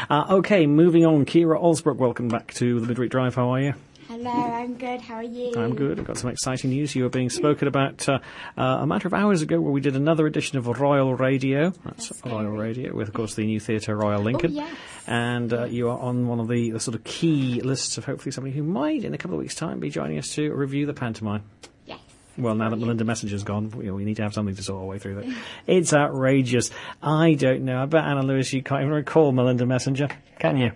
Okay, moving on. Kira Alsbrook, welcome back to the Midweek Drive. How are you? Hello, I'm good. How are you? I'm good. I've got some exciting news. You were being spoken about a matter of hours ago where we did another edition of Royal Radio. That's Royal Radio with, of course, the new Theatre Royal Lincoln. Oh, yes. And you are on one of the sort of key lists of hopefully somebody who might, in a couple of weeks' time, be joining us to review the pantomime. Yes. Well, now that Melinda Messenger's gone, we need to have something to sort our way through that. It's outrageous. I don't know. I bet, Anna Lewis, you can't even recall Melinda Messenger, can you?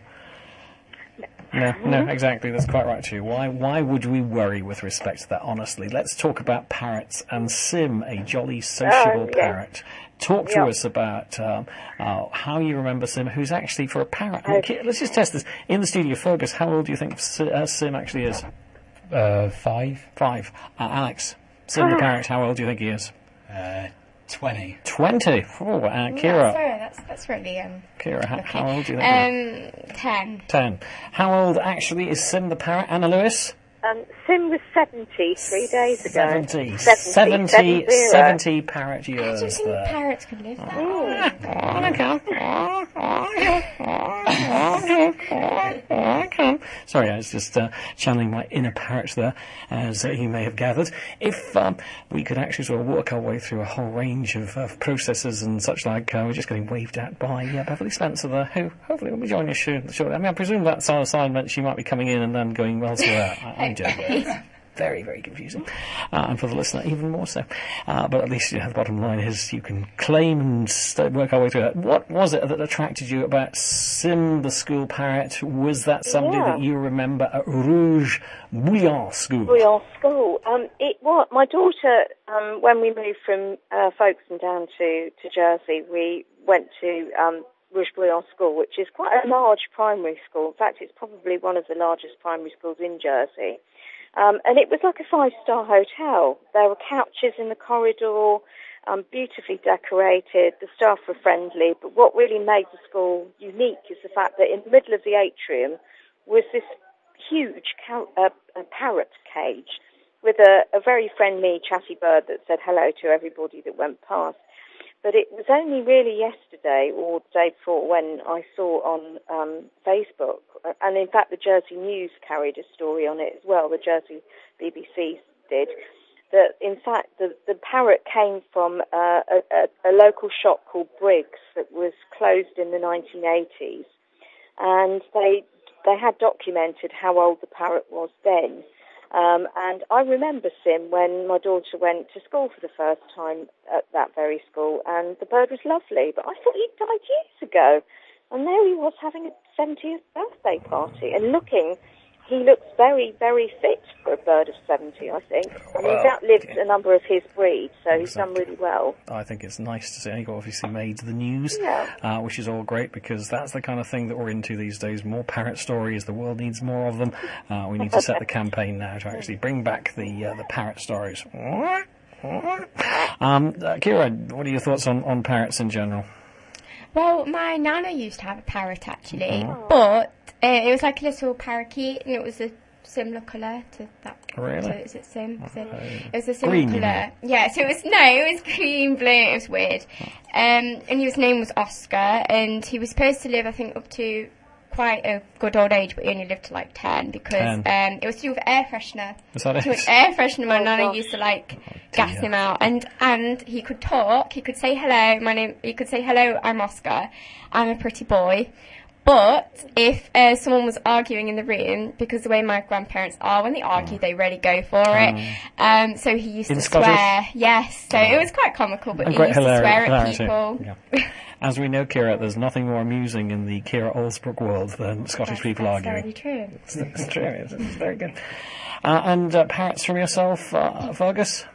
No, exactly. That's quite right too. Why would we worry with respect to that, honestly? Let's talk about parrots and Sim, a jolly sociable parrot. Talk to us about how you remember Sim, who's actually, for a parrot... Let's just test this. In the studio, Fergus, how old do you think Sim actually is? 5. 5. Alex, Sim the parrot, how old do you think he is? 20. 20? Oh, Kira. That's really... Kira, how old do you think 10. 10. How old actually is Sim the parrot? Anna Lewis? Sim was 70 3 days ago. 70 parrot years. I don't think parrots can live that long. Sorry, I was just channeling my inner parrot there, as you may have gathered. If we could actually sort of work our way through a whole range of processes and such like, we're just getting waved at by Beverly Spencer there, who hopefully will be joining us shortly. I mean, I presume that's our assignment. She might be coming in and then going elsewhere. I don't know. Very, very confusing. And for the listener, even more so. But at least the bottom line is you can claim and work our way through that. What was it that attracted you about Sim the school parrot? Was that somebody that you remember at Rouge Bouillon School? Bouillon School. It was my daughter. When we moved from Folkestone down to Jersey, we went to Rouge Bouillon School, which is quite a large primary school. In fact, it's probably one of the largest primary schools in Jersey. And it was like a 5-star hotel. There were couches in the corridor, beautifully decorated. The staff were friendly. But what really made the school unique is the fact that in the middle of the atrium was this huge parrot cage with a very friendly, chatty bird that said hello to everybody that went past. But it was only really yesterday or the day before when I saw on Facebook, and in fact the Jersey News carried a story on it as well, the Jersey BBC did, that in fact the parrot came from a local shop called Briggs that was closed in the 1980s. And they had documented how old the parrot was then. And I remember Sim when my daughter went to school for the first time at that very school, and the bird was lovely, but I thought he'd died years ago. And there he was having a 70th birthday party, and he looks very, very fit for a bird of 70, I think. And he's outlived a number of his breeds, so he's done really well. I think it's nice to see. He obviously made the news, which is all great, because that's the kind of thing that we're into these days. More parrot stories. The world needs more of them. We need to set the campaign now to actually bring back the parrot stories. Kira, what are your thoughts on parrots in general? Well, my nana used to have a parrot, actually, but it was like a little parakeet, and it was a similar colour to that. Really? So is it Sim? It was a similar colour. Yeah, so it was green, blue, it was weird. And his name was Oscar, and he was supposed to live, I think, up to quite a good old age, but he only lived to like 10 because it was to do with air freshener. Is that so it? Air freshener, my nana used to gas him out, and he could talk. He could say hello. He could say hello. I'm Oscar. I'm a pretty boy. But if someone was arguing in the room, because the way my grandparents are, when they argue, they really go for it. So he used to swear. Yes. So it was quite comical, but he used to swear at people. Yeah. As we know, Kira, there's nothing more amusing in the Kira Alsbrook world than Scottish people arguing. That's very true. It's true. It's very good. And parrots from yourself, Fergus?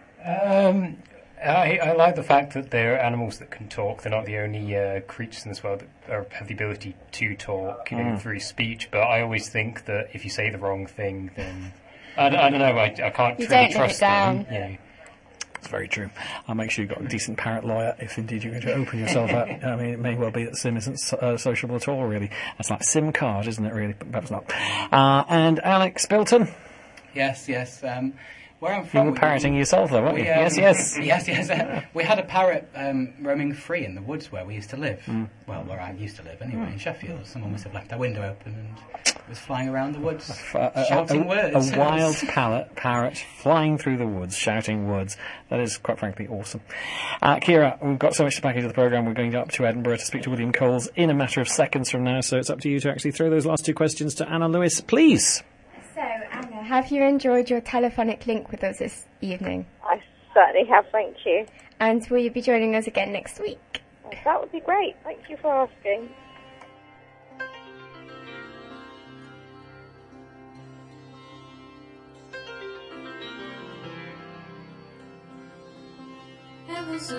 I like the fact that they're animals that can talk. They're not the only creatures in this world that have the ability to talk, through speech. But I always think that if you say the wrong thing, then I don't know. I can't really trust them. It's very true. I'll make sure you've got a decent parrot lawyer if indeed you're going to open yourself up. I mean, it may well be that Sim isn't sociable at all, really. That's like Sim card, isn't it, really? But perhaps not. And Alex Bilton? Yes. where I'm You from... were parroting yourself, though, weren't you? Yes. Yes. We had a parrot roaming free in the woods where we used to live. Well, where I used to live, anyway, in Sheffield. Someone must have left their window open and it was flying around the woods, shouting words. A wild parrot flying through the woods, shouting words. That is, quite frankly, awesome. Kira, we've got so much to pack into the programme. We're going up to Edinburgh to speak to William Coles in a matter of seconds from now, so it's up to you to actually throw those last 2 questions to Anna Lewis, please. So, Anna, have you enjoyed your telephonic link with us this evening? I certainly have, thank you. And will you be joining us again next week? That would be great. Thank you for asking. Ever so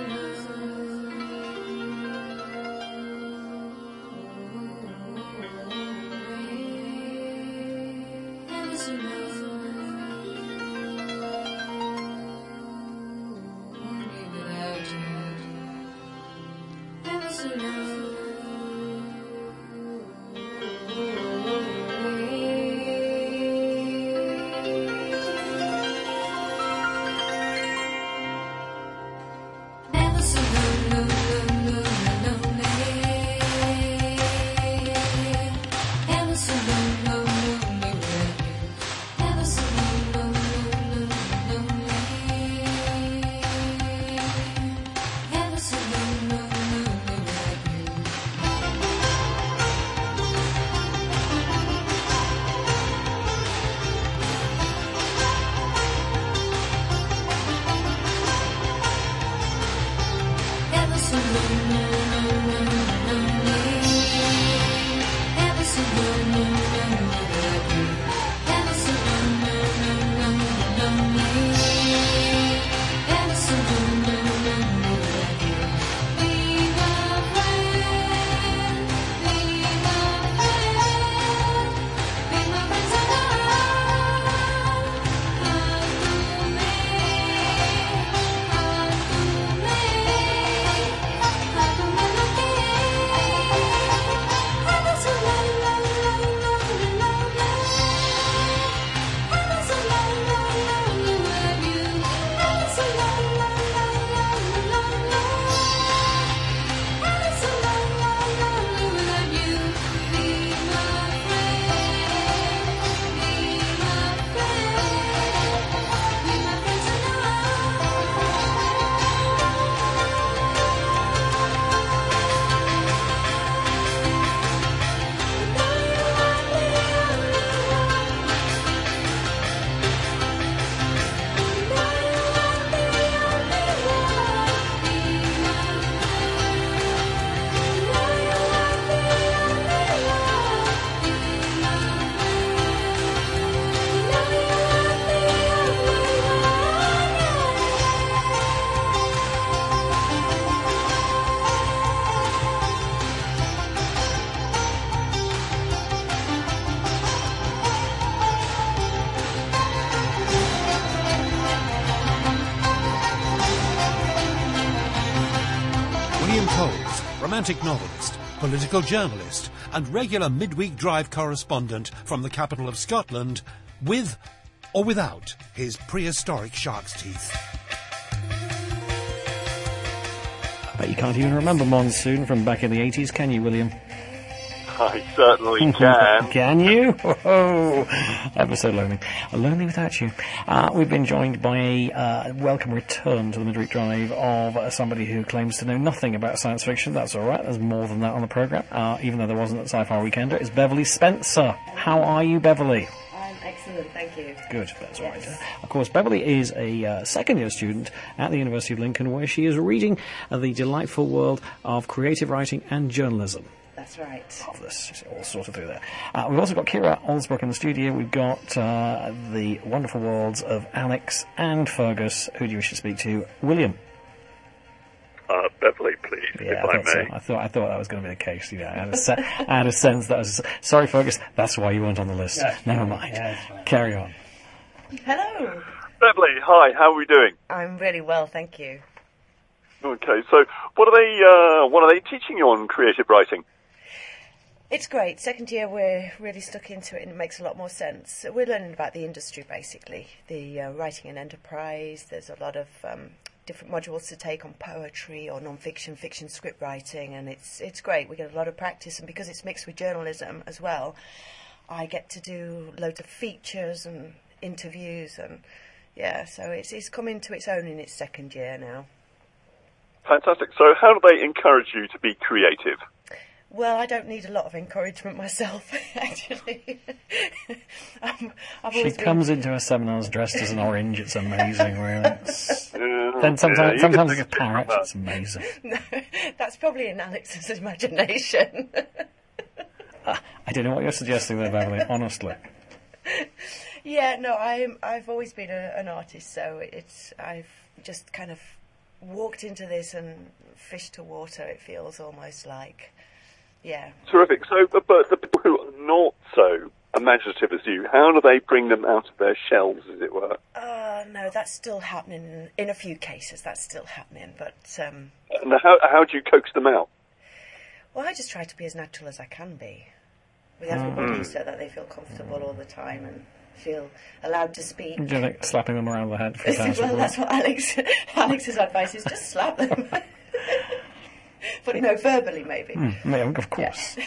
William Coles, romantic novelist, political journalist and regular midweek drive correspondent from the capital of Scotland, with or without his prehistoric shark's teeth. I bet you can't even remember Monsoon from back in the 80s, can you, William? I certainly can. Can you? Oh, ever so lonely. Lonely without you. We've been joined by a welcome return to the Midweek Drive of somebody who claims to know nothing about science fiction. That's all right. There's more than that on the programme, even though there wasn't at Sci-Fi Weekender. It's Beverly Spencer. How are you, Beverly? I'm excellent, thank you. Good, that's all Yes. right. Of course, Beverly is a second-year student at the University of Lincoln, where she is reading the delightful world of creative writing and journalism. That's right. Marvellous. It's all sorted through there. We've also got Kira Olsbrook in the studio. We've got the wonderful worlds of Alex and Fergus. Who do you wish to speak to? William. Beverly, please, Yeah, if I may. I thought that was going to be the case. You know, I had a sense that was... Sorry, Fergus, that's why you weren't on the list. Yeah, Never mind. yeah, it's fine. Carry on. Hello. Beverly, hi, how are we doing? I'm really well, thank you. Okay, so what are they teaching you on creative writing? It's great. Second year, we're really stuck into it, and it makes a lot more sense. We're learning about the industry, basically. The writing and enterprise. There's a lot of different modules to take on poetry or non-fiction, fiction script writing, and it's great. We get a lot of practice, and because it's mixed with journalism as well, I get to do loads of features and interviews, and so it's come into its own in its second year now. Fantastic. So how do they encourage you to be creative? Well, I don't need a lot of encouragement myself, actually. She comes into her seminars dressed as an orange. It's amazing, really. Then sometimes like a parrot. It's amazing. No, that's probably in Alex's imagination. I don't know what you're suggesting there, Beverly, honestly. Yeah, no, I've always been an artist, so I've just kind of walked into this and fished to water, it feels almost like. Yeah. Terrific. So, but the people who are not so imaginative as you, how do they bring them out of their shells, as it were? No, that's still happening. In a few cases, that's still happening. But and how do you coax them out? Well, I just try to be as natural as I can be with everybody, so that they feel comfortable all the time and feel allowed to speak. Do you like slapping them around the head? Well, that's what Alex's advice is: just slap them. But no, verbally maybe. Of course.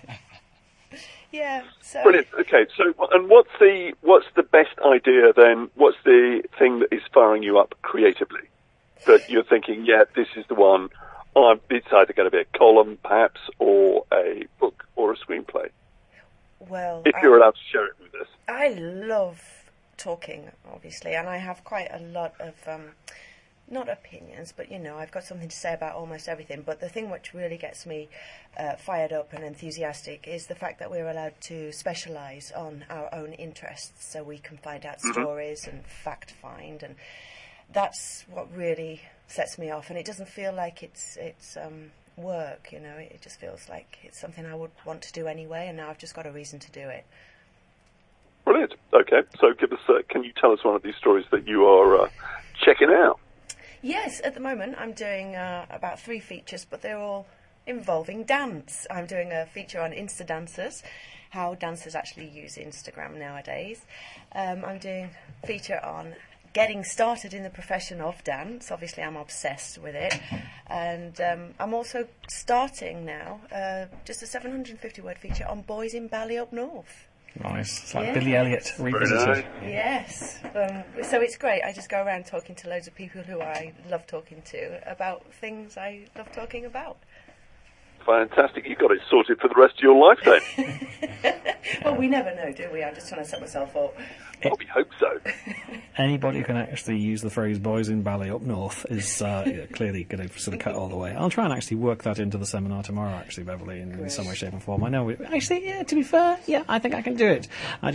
Yeah. So brilliant. Okay. So, and what's the best idea then? What's the thing that is firing you up creatively? That you're thinking, yeah, this is the one. It's either going to be a column, perhaps, or a book, or a screenplay. Well, if you're allowed to share it with us. I love talking, obviously, and I have quite a lot of. Not opinions, but I've got something to say about almost everything. But the thing which really gets me fired up and enthusiastic is the fact that we're allowed to specialise on our own interests, so we can find out stories and fact find, and that's what really sets me off. And it doesn't feel like it's work, It just feels like it's something I would want to do anyway, and now I've just got a reason to do it. Brilliant. Okay, so give us. Can you tell us one of these stories that you are checking out? Yes, at the moment I'm doing about 3 features, but they're all involving dance. I'm doing a feature on Insta dancers, how dancers actually use Instagram nowadays. I'm doing a feature on getting started in the profession of dance. Obviously I'm obsessed with it. And I'm also starting now just a 750-word feature on boys in Bali up north. Nice. It's like Billy Elliot revisited. Yes. So it's great. I just go around talking to loads of people who I love talking to about things I love talking about. Fantastic. You got it sorted for the rest of your life then. Well, we never know, do we? I'm just trying to set myself up. Well, we hope so. Anybody who can actually use the phrase boys in Bali up north is clearly going to sort of cut all the way. I'll try and actually work that into the seminar tomorrow, actually, Beverly, in some way, shape and form. I know, to be fair, I think I can do it. I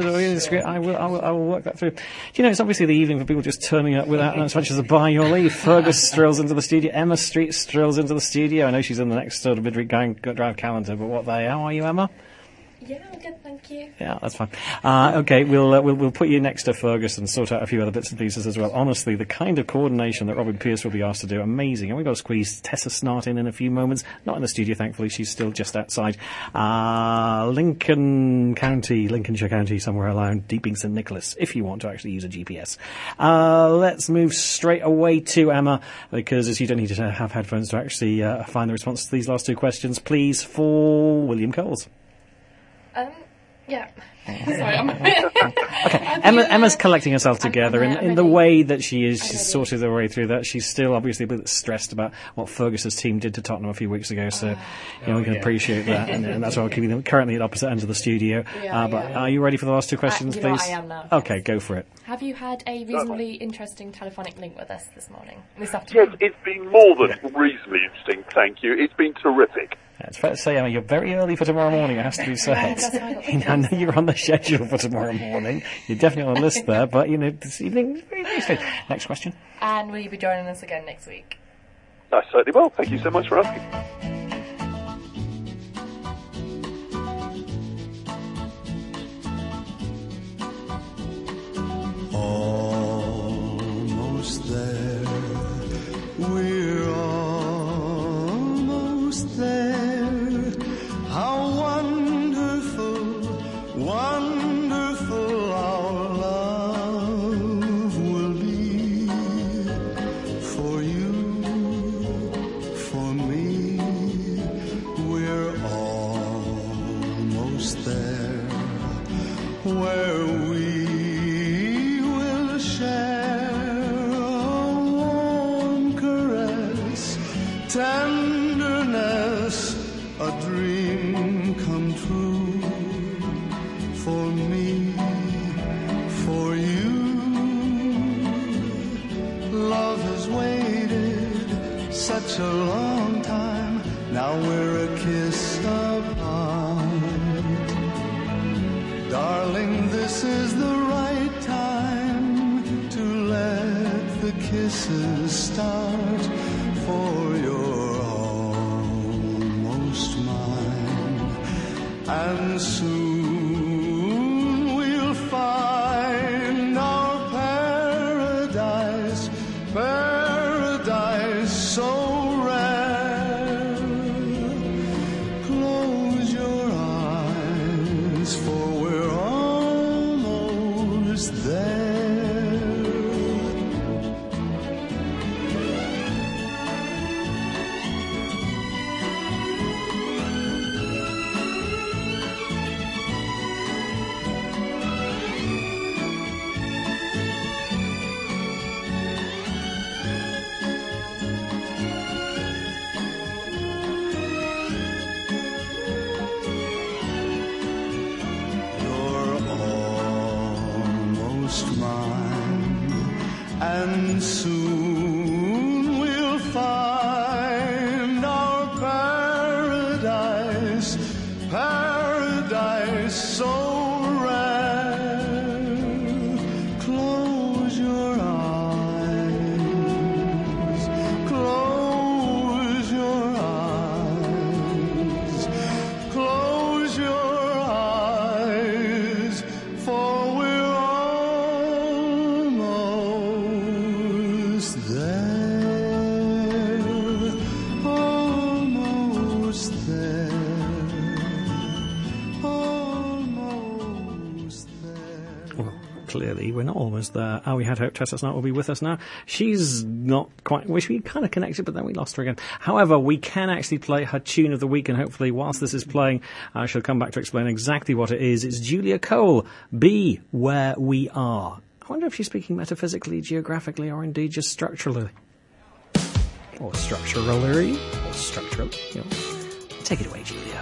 will work that through. It's obviously the evening for people just turning up without as much as a by your leave. Fergus strolls into the studio. Emma Street strolls into the studio. I know she's in the next sort of midweek drive calendar, but how are you, Emma? Yeah, I'm good, thank you. Yeah, that's fine. Okay, we'll put you next to Fergus and sort out a few other bits and pieces as well. Honestly, the kind of coordination that Robin Pierce will be asked to do, amazing. And we've got to squeeze Tessa Snart in a few moments. Not in the studio, thankfully. She's still just outside. Lincolnshire County, somewhere around Deeping St Nicholas, if you want to actually use a GPS. Let's move straight away to Emma, because as you don't need to have headphones to actually find the response to these last 2 questions, please, for William Coles. Yeah. Sorry, Okay, Emma's collecting herself together in the way that she is. She's sorted her way through that. She's still obviously a bit stressed about what Fergus's team did to Tottenham a few weeks ago, so we can appreciate that, and that's why we're keeping them currently at opposite ends of the studio. But are you ready for the last 2 questions, please? I am now. Okay, go for it. Have you had a reasonably interesting telephonic link with us this afternoon? Yes, it's been more than reasonably interesting, thank you. It's been terrific. It's fair to say, Emma, you're very early for tomorrow morning, it has to be said. I know you're on the schedule for tomorrow morning. You're definitely on the list there, but, this evening, very, very straight. Next question. And will you be joining us again next week? I certainly will. Thank you so much for asking. Almost there. We're almost there. How wonderful almost there, where we will share a warm caress, tenderness, a dream come true for me, for you. Love has waited such a long time, now we're a kiss apart. Darling, this is the right time to let the kisses start, for you're almost mine, and soon we'll find our paradise, paradise so rare. Close your eyes, for we're almost there. And soon we'll find our paradise, paradise so rare. Close your eyes, close your eyes, close your eyes, for we're almost there, almost there. Well, clearly we're not almost there. We had hoped Tessa Snart will be with us now. She's not quite, we kind of connected, but then we lost her again. However, we can actually play her tune of the week, and hopefully whilst this is playing, I shall come back to explain exactly what it is. It's Julia Cole, Be Where We Are. I wonder if she's speaking metaphysically, geographically, or indeed just structurally. Or structurally. Or structurally. You know. Take it away, Julia.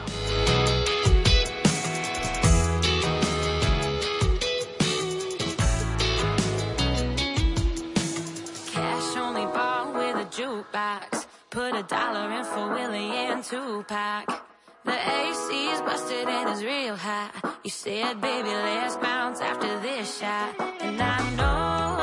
Cash only bought with a jukebox. Put $1 in for Willie and Tupac. The AC's busted and it's real hot. You said, baby, let's bounce after this shot. And I know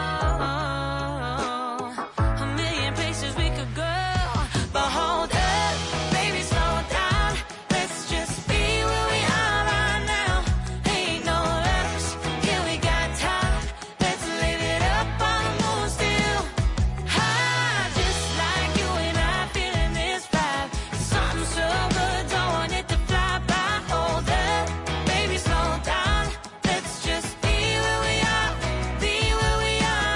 a million places we could go, but hold up, baby, slow down. Let's just be where we are right now. Ain't no rush, yeah, we got time. Let's live it up on the moon still. High, just like you and I, feeling this vibe. Something so good, don't want it to fly by. Hold up, baby, slow down. Let's just be where we are, be where we are.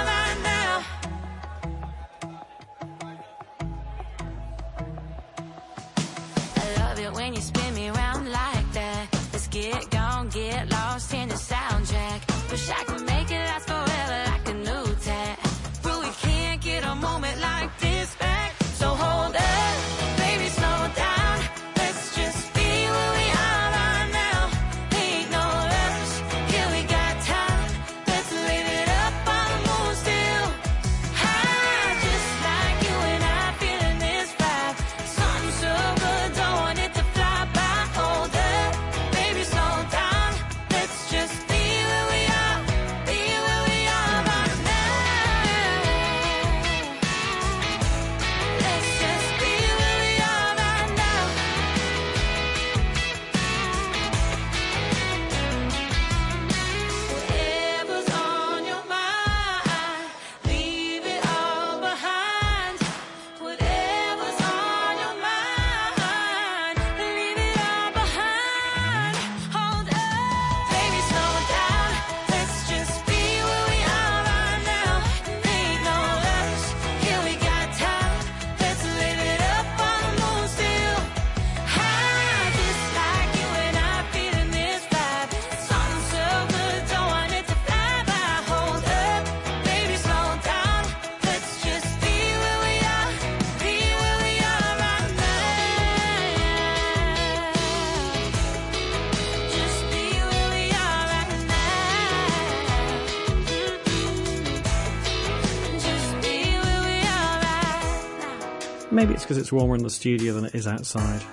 Maybe it's because it's warmer in the studio than it is outside.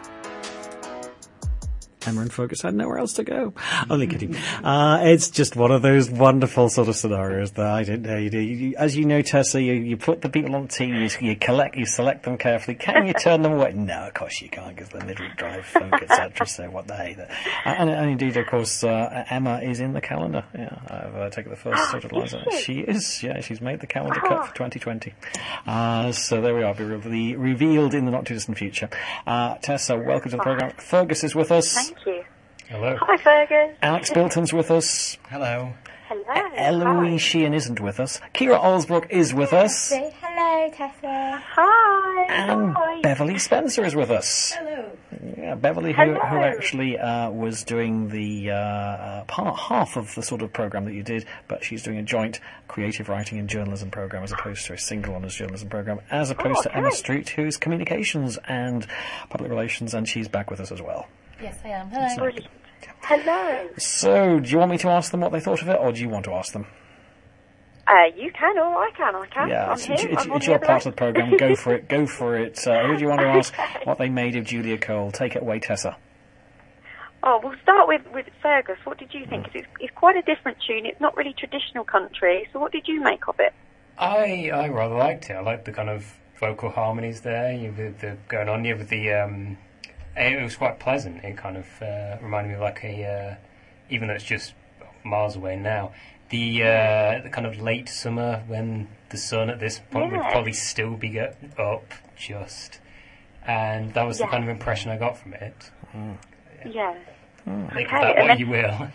Emma and Fergus had nowhere else to go. Only kidding. It's just one of those wonderful sort of scenarios that I didn't know you do. As you know, Tessa, you put the people on the team, you select them carefully. Can you turn them away? No, of course you can't, because they're midweek drive folk, etc. So what the hey. And indeed, of course, Emma is in the calendar. Yeah, I've taken the first sort of lines. She is. Yeah, she's made the calendar cut for 2020. So there we are. Be revealed in the not too distant future. Tessa, welcome to the programme. Fergus is with us. Thank you. Hello. Hi, Fergus. Alex Bilton's with us. Hello. Hello. Eloise Sheehan isn't with us. Kira Olsbrook is with us. Say hello, Tessa. Hi. And Hi. Beverly Spencer is with us. Hello. Yeah, Beverly, who actually was doing the half of the sort of programme that you did, but she's doing a joint creative writing and journalism programme as opposed to a single honours journalism programme, as opposed to Emma Street, who's communications and public relations, and she's back with us as well. Yes, I am. Hello. Hello. So, do you want me to ask them what they thought of it, or do you want to ask them? You can, or I can. Yeah, I'm here. it's your part of the programme. Go for it. Go for it. Who do you want to ask what they made of Julia Cole? Take it away, Tessa. Oh, we'll start with Fergus. What did you think? 'Cause it's quite a different tune. It's not really traditional country. So what did you make of it? I rather liked it. I liked the kind of vocal harmonies there. The going on with the. It was quite pleasant. It kind of reminded me of like even though it's just miles away now, the kind of late summer when the sun at this point would probably still be up just, and that was the kind of impression I got from it. Yeah. Make of that what you will.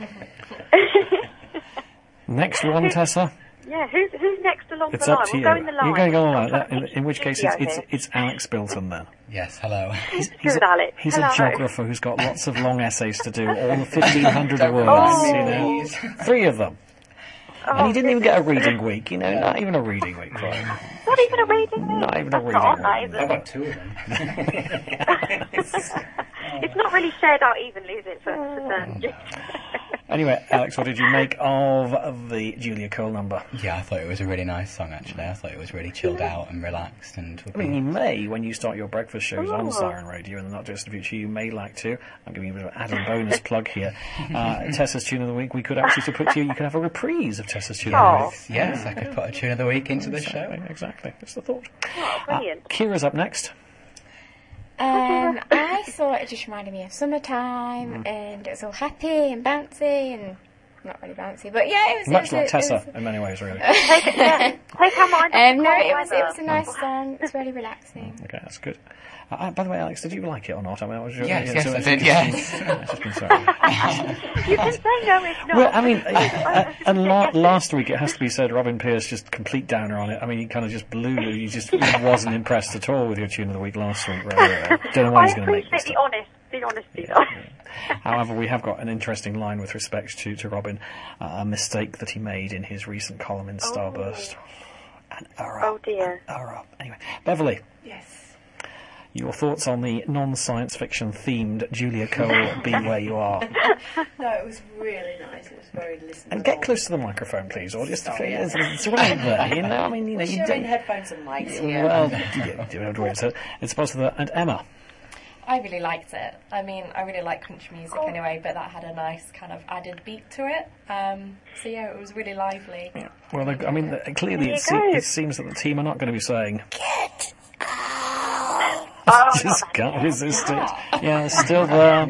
Next one, Tessa. Yeah, who's next along It's the up line? to you. We'll go in the line. You're going to go on like that, in which case Yeah, it's Alex Bilton then. Yes, hello. Good, Alex. He's Hello. a geographer who's got lots of long essays to do, all the 1,500 words, you know. 3 of them. And he didn't even get a reading week, you know, not even a reading week for him. Not even a reading week? Not even a That's reading not week. nice. I've got 2 of them. It's not really shared out evenly, is it, for certain? Anyway, Alex, what did you make of the Julia Cole number? Yeah, I thought it was a really nice song, actually. I thought it was really chilled out and relaxed. And I mean, you may, when you start your breakfast shows on Siren Radio in the not distant future, you may like to. I'm giving you a bit of an added bonus plug here. Tessa's Tune of the Week, we could actually put to you, you could have a reprise of Tessa's Tune of the Week. Yes, I could put a Tune of the Week into the show. Exactly, that's the thought. Oh, brilliant. Kira's up next. I thought it just reminded me of summertime, and it was all happy and bouncy, and not really bouncy, but yeah, it was Much like it Tessa, was, in many ways, really. Take our mind off the no, cold it was weather. a nice song. It was really relaxing. Okay, that's good. By the way, Alex, did you like it or not? I mean, Yes, I did, yes. You can say no if not. Well, I mean, and last week, it has to be said, Robin Pierce, just complete downer on it. I mean, he kind of just blew. He wasn't impressed at all with your Tune of the Week last week. Right? Don't know why he's going to make this. The honesty, though. However, we have got an interesting line with respect to Robin, a mistake that he made in his recent column in Starburst. An error. Oh dear. An error. Anyway, Beverly. Yes. Your thoughts on the non-science fiction themed Julia Cole Be Where You Are? No, it was really nice. It was very listenable. And get close to the microphone, please, or just it's right there, you know. I mean, you know, you We're sharing don't. headphones and mics here. Well, it's supposed to. And Emma. I really liked it. I mean, I really like country music anyway, but that had a nice kind of added beat to it. So yeah, it was really lively. Yeah. Well, I mean, clearly it seems that the team are not going to be saying "Get out." Just can't resist it. Yeah, it's still there.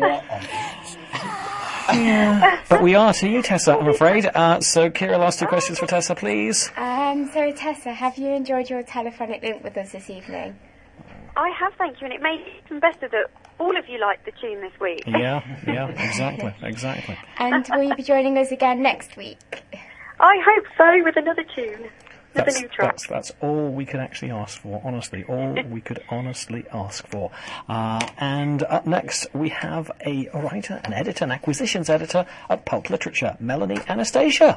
Yeah. But we are to you, Tessa, I'm afraid. So, Kira, last 2 questions for Tessa, please. So Tessa, have you enjoyed your telephonic link with us this evening? I have, thank you, and it made it even better that all of you liked the tune this week. Yeah, exactly. And will you be joining us again next week? I hope so, with another tune. With a new track. That's all we could actually ask for, honestly. All we could honestly ask for. And up next, we have a writer, an editor, an acquisitions editor at Pulp Literature, Melanie Anastasia.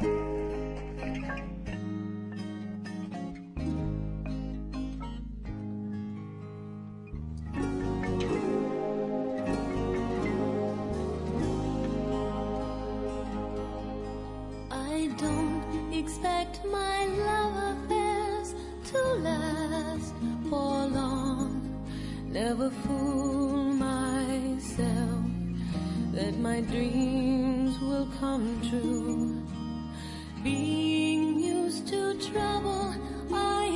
I don't expect my love affairs to last for long. never fool myself that my dreams will come true. Being used to trouble, I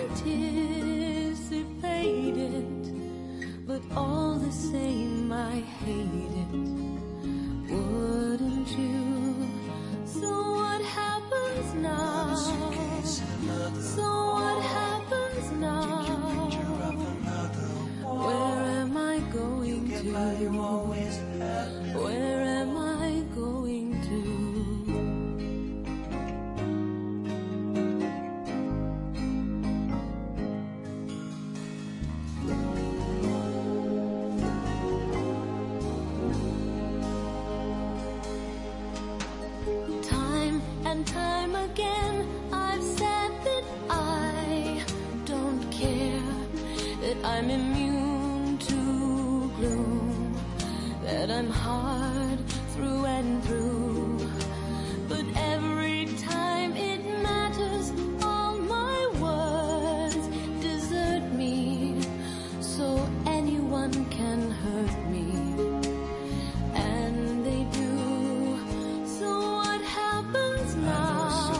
anticipate it, but all the same I hate it. Wouldn't you? So what happens now? So what happens now? Where am I going to? Where am I going to? Time and time again I've said that I don't care, that I'm immune to gloom, that I'm hard through and through. But every time it matters, all my words desert me, so anyone can hurt me, and they do. So what happens now? So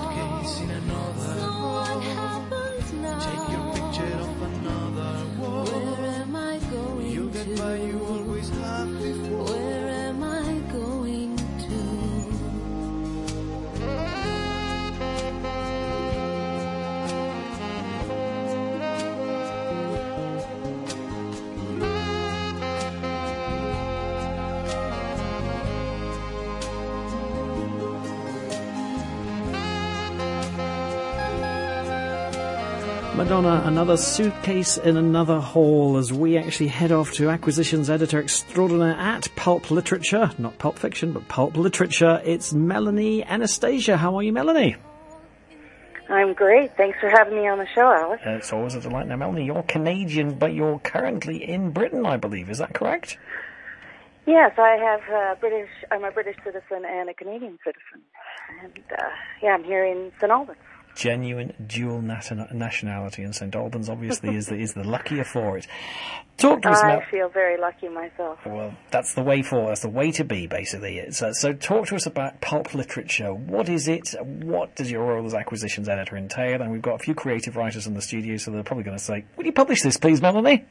what happens now? Take your picture of another wall. Where am I going to? You'll get by, you always have before. Where am I going to? Madonna, another suitcase in another hall as we actually head off to acquisitions editor extraordinaire at Pulp Literature. Not Pulp Fiction, but Pulp Literature. It's Melanie Anastasia. How are you, Melanie? I'm great. Thanks for having me on the show, Alex. It's always a delight. Now, Melanie, you're Canadian, but you're currently in Britain, I believe. Is that correct? Yes, I have I'm a British citizen and a Canadian citizen. And, I'm here in St. Albans. Genuine dual nationality, and St. Albans obviously is the luckier for it. Talk to us about... I feel very lucky myself. Well, that's the way forward. That's the way to be, basically. So talk to us about Pulp Literature. What is it? What does your role as acquisitions editor entail? And we've got a few creative writers in the studio, so they're probably going to say, "Will you publish this, please, Melanie?"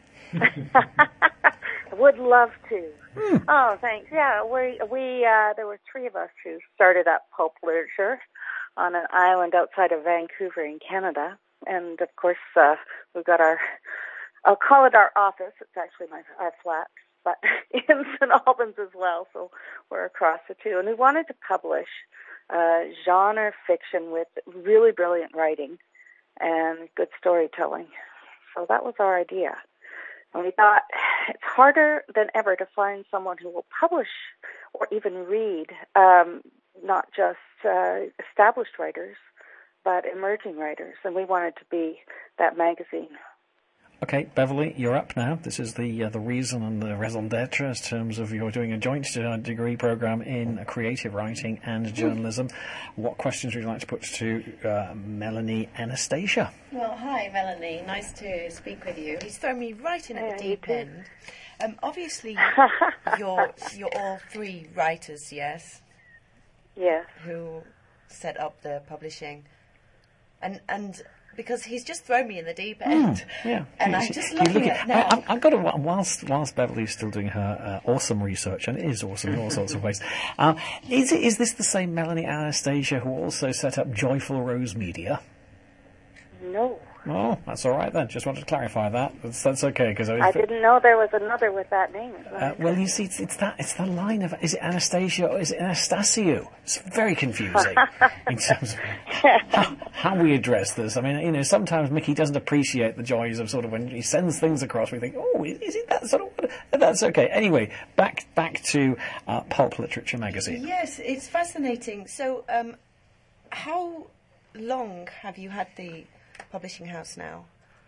I would love to. Oh, thanks. Yeah, there were three of us who started up Pulp Literature on an island outside of Vancouver in Canada. And, of course, we've got I'll call it our office. It's actually our flat, but in St. Albans as well, so we're across the two. And we wanted to publish genre fiction with really brilliant writing and good storytelling. So that was our idea. And we thought it's harder than ever to find someone who will publish or even read not just established writers, but emerging writers. And we wanted to be that magazine. Okay, Beverly, you're up now. This is the reason and the raison d'etre in terms of you're doing a joint degree program in creative writing and journalism. What questions would you like to put to Melanie Anastasia? Well, hi, Melanie. Nice to speak with you. He's thrown me right in at the deep end. Obviously, you're all three writers, yes? Yes. Who set up the publishing. And because he's just thrown me in the deep end. Yeah. And I'm just looking at now. I've got to, whilst Beverly's still doing her awesome research, and it is awesome in all sorts of ways, is this the same Melanie Anastasia who also set up Joyful Rose Media? No. Oh, that's all right then. Just wanted to clarify that. That's okay because I didn't know there was another with that name. Well, you see, it's the line of is it Anastasia or is it Anastasio? It's very confusing in terms of how we address this. I mean, sometimes Mickey doesn't appreciate the joys of sort of when he sends things across. We think, oh, is it that sort of? That's okay. Anyway, back to Pulp Literature magazine. Yes, it's fascinating. So, how long have you had the publishing house now?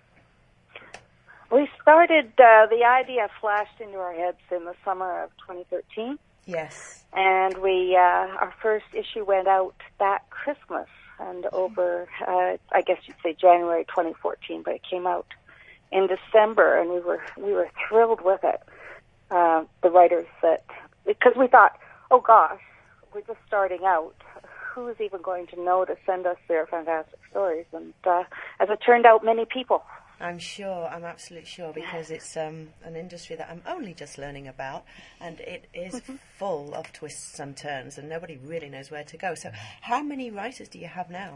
We started, the idea flashed into our heads in the summer of 2013. Yes. And our first issue went out that Christmas and over, I guess you'd say January 2014, but it came out in December, and we were thrilled with it. The writers because we thought, oh gosh, we're just starting out. Who's even going to know to send us their fantastic stories? And as it turned out, many people. I'm sure, I'm absolutely sure, because it's an industry that I'm only just learning about, and it is full of twists and turns, and nobody really knows where to go. So how many writers do you have now?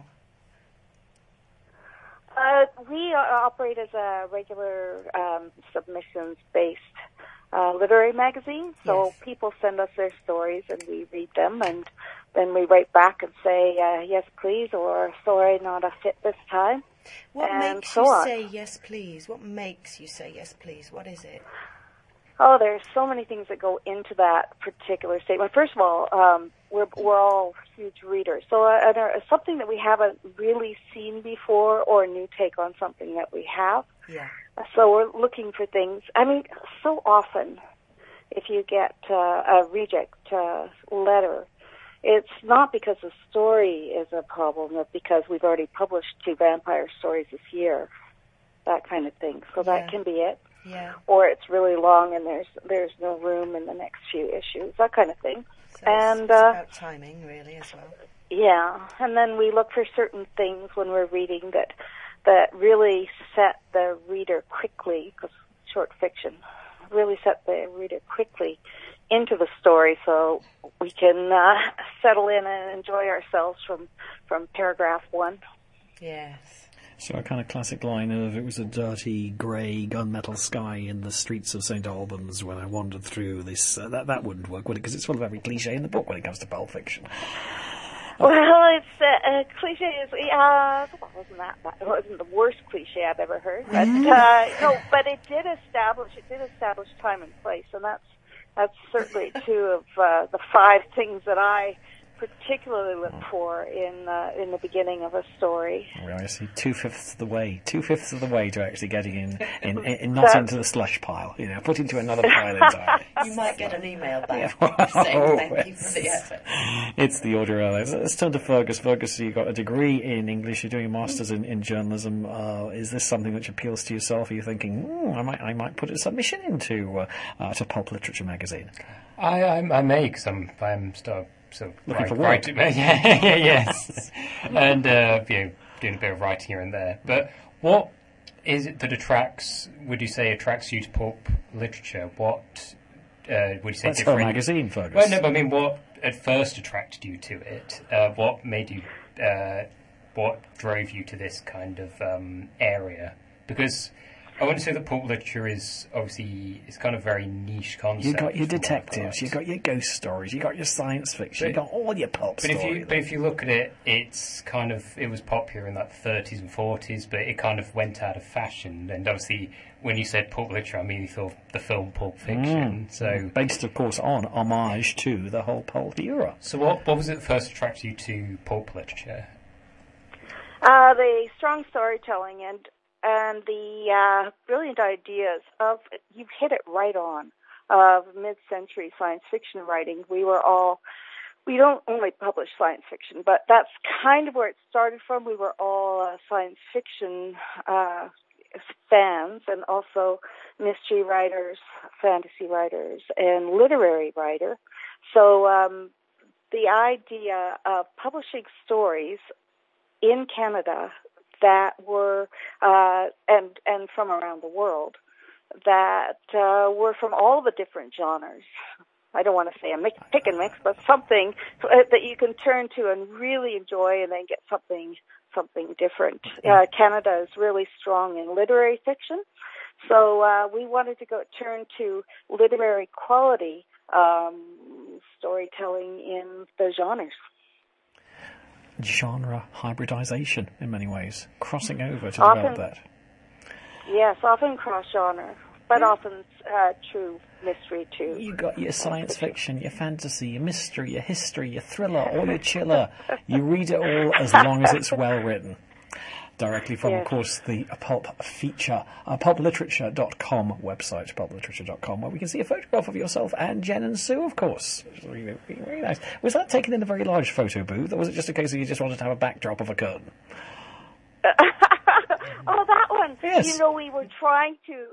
We operate as a regular submissions-based literary magazine, so people send us their stories and we read them, and then we write back and say, yes, please, or sorry, not a fit this time. What and makes so you on. say yes, please? What makes you say yes, please? What is it? Oh, there's so many things that go into that particular statement. First of all, we're all huge readers, so something that we haven't really seen before, or a new take on something that we have. Yeah. So we're looking for things. I mean, so often, if you get a reject letter, it's not because the story is a problem, but because we've already published 2 vampire stories this year, that kind of thing. So that can be it. Yeah. Or it's really long and there's no room in the next few issues, that kind of thing. So it's about timing, really, as well. Yeah, and then we look for certain things when we're reading that really set the reader quickly, because short fiction really set the reader quickly into the story, so we can settle in and enjoy ourselves from paragraph 1. Yes. So a kind of classic line of, it was a dirty, grey, gunmetal sky in the streets of St. Albans when I wandered through this. That wouldn't work, would it? Because it's full of every cliche in the book when it comes to Pulp Fiction. Well, it's cliche. It wasn't the worst cliche I've ever heard, but no. But it did establish time and place, and that's certainly 2 of the 5 things that I particularly look for in the beginning of a story. Well, I see 2/5 of the way. 2/5 of the way to actually getting in not into the slush pile. Put into another pile entirely. You might get an email back Yeah. saying thank you for the effort. It's the order of it. Let's turn to Fergus. Fergus, you got a degree in English. You're doing a master's in journalism. Is this something which appeals to yourself? Are you thinking, I might put a submission into to Pulp Literature magazine? I may, because I'm still. So looking for work. Yes, and doing a bit of writing here and there. But what is it that attracts you to pulp literature? What would you say? That's her magazine, Fergus. Well, no, but I mean, what at first attracted you to it? What made you? What drove you to this kind of area? Because I wouldn't say that pulp literature is obviously it's kind of very niche concept. You got your detectives, you got your ghost stories, you got your science fiction, you got all your pulp stories. But if you look at it, it was popular in like the 30s and 40s, but it kind of went out of fashion. And obviously, when you said pulp literature, I immediately thought the film Pulp Fiction. So based, of course, on homage to the whole pulp era. So what was it that first attracted you to pulp literature? The strong storytelling and the brilliant ideas of, you've hit it right on, of mid-century science fiction writing. We don't only publish science fiction, but that's kind of where it started from. We were all science fiction fans, and also mystery writers, fantasy writers, and literary writer. So the idea of publishing stories in Canada that were, and from around the world, that were from all the different genres. I don't want to say a pick and mix, but something that you can turn to and really enjoy, and then get something different. Canada is really strong in literary fiction, so we wanted to turn to literary quality storytelling in the genres. Genre hybridization in many ways, crossing over to develop that. Yes, often cross-genre, but often true mystery too. You got your science fiction, your fantasy, your mystery, your history, your thriller, or your chiller. You read it all as long as it's well written. Directly from, of course, the Pulp feature, pulpliterature.com website, pulpliterature.com, where we can see a photograph of yourself and Jen and Sue, of course. Really, really nice. Was that taken in a very large photo booth, or was it just a case of you just wanted to have a backdrop of a curtain? Oh, that one. Yes. You know, we were trying to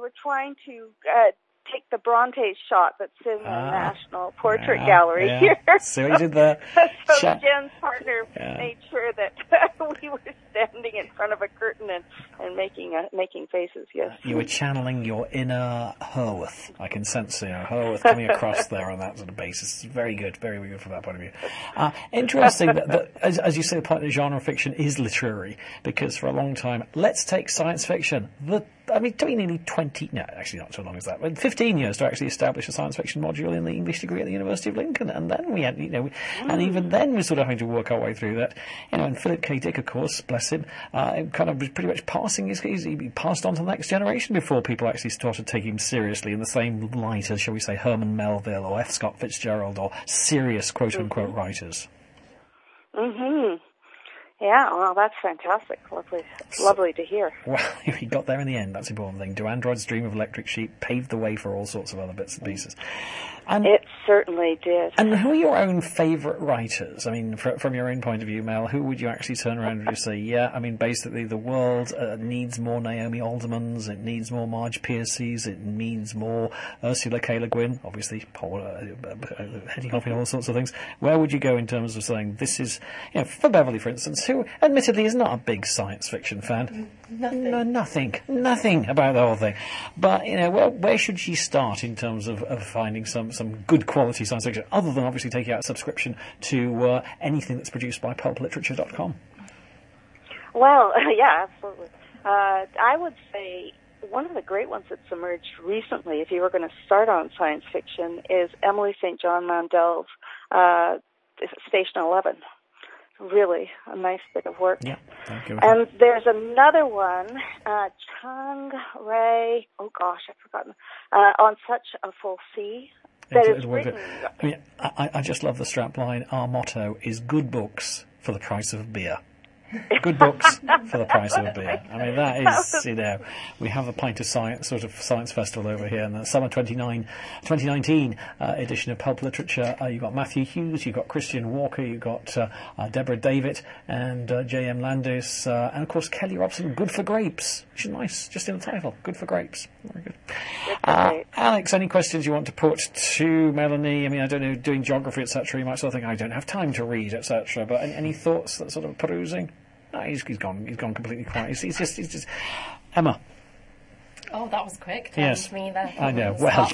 take the Bronte shot that's in the National Portrait Gallery here. See what you did there. So Jen's partner made sure that we were standing in front of a curtain and making faces. Yes. You were channeling your inner Herworth. I can sense Herworth coming across there on that sort of basis. It's very good, very, very good from that point of view. Interesting that as you say, the point of genre fiction is literary, because for a long time, let's take science fiction. It took me nearly 20, no, actually not so long as that, but 15 years to actually establish a science fiction module in the English degree at the University of Lincoln. And then we had, and even then we're sort of having to work our way through that. And Philip K. Dick, of course, bless him, kind of was pretty much he passed on to the next generation before people actually started taking him seriously in the same light as, shall we say, Herman Melville or F. Scott Fitzgerald or serious quote-unquote writers. Mm-hmm. Yeah, well, that's fantastic. Lovely to hear. Well, he got there in the end. That's the important thing. Do Androids Dream of Electric Sheep paved the way for all sorts of other bits and pieces. And it certainly did. And who are your own favourite writers? I mean, from your own point of view, Mel, who would you actually turn around and just say, basically the world needs more Naomi Aldermans, it needs more Marge Piercy's, it needs more Ursula K. Le Guin, obviously heading off in all sorts of things. Where would you go in terms of saying, this is, for Beverly, for instance, who admittedly is not a big science fiction fan? Nothing about the whole thing. But, where should she start in terms of finding some good quality science fiction, other than obviously taking out a subscription to anything that's produced by pulpliterature.com? Well, yeah, absolutely. I would say one of the great ones that's emerged recently, if you were going to start on science fiction, is Emily St. John Mandel's Station 11. Really a nice bit of work. Yeah, and there's another one, Chang Ray, oh gosh, I've forgotten, On Such a Full Sea. I just love the strap line. Our motto is good books for the price of a beer. Good books for the price of a beer. I mean, that is, we have a Pint of Science sort of science festival over here, and the summer 2019 edition of Pulp Literature. You've got Matthew Hughes, you've got Christian Walker, you've got Deborah Davitt, and J.M. Landis, and of course Kelly Robson. Good for Grapes, which is nice, just in the title. Good for Grapes. Very good. Alex, any questions you want to put to Melanie? I mean, I don't know, doing geography, etc. You might sort of think, I don't have time to read, etc. But any thoughts that sort of perusing? No, he's gone completely quiet. He's just Emma. Oh, that was quick. Yes, me there. I know. Well,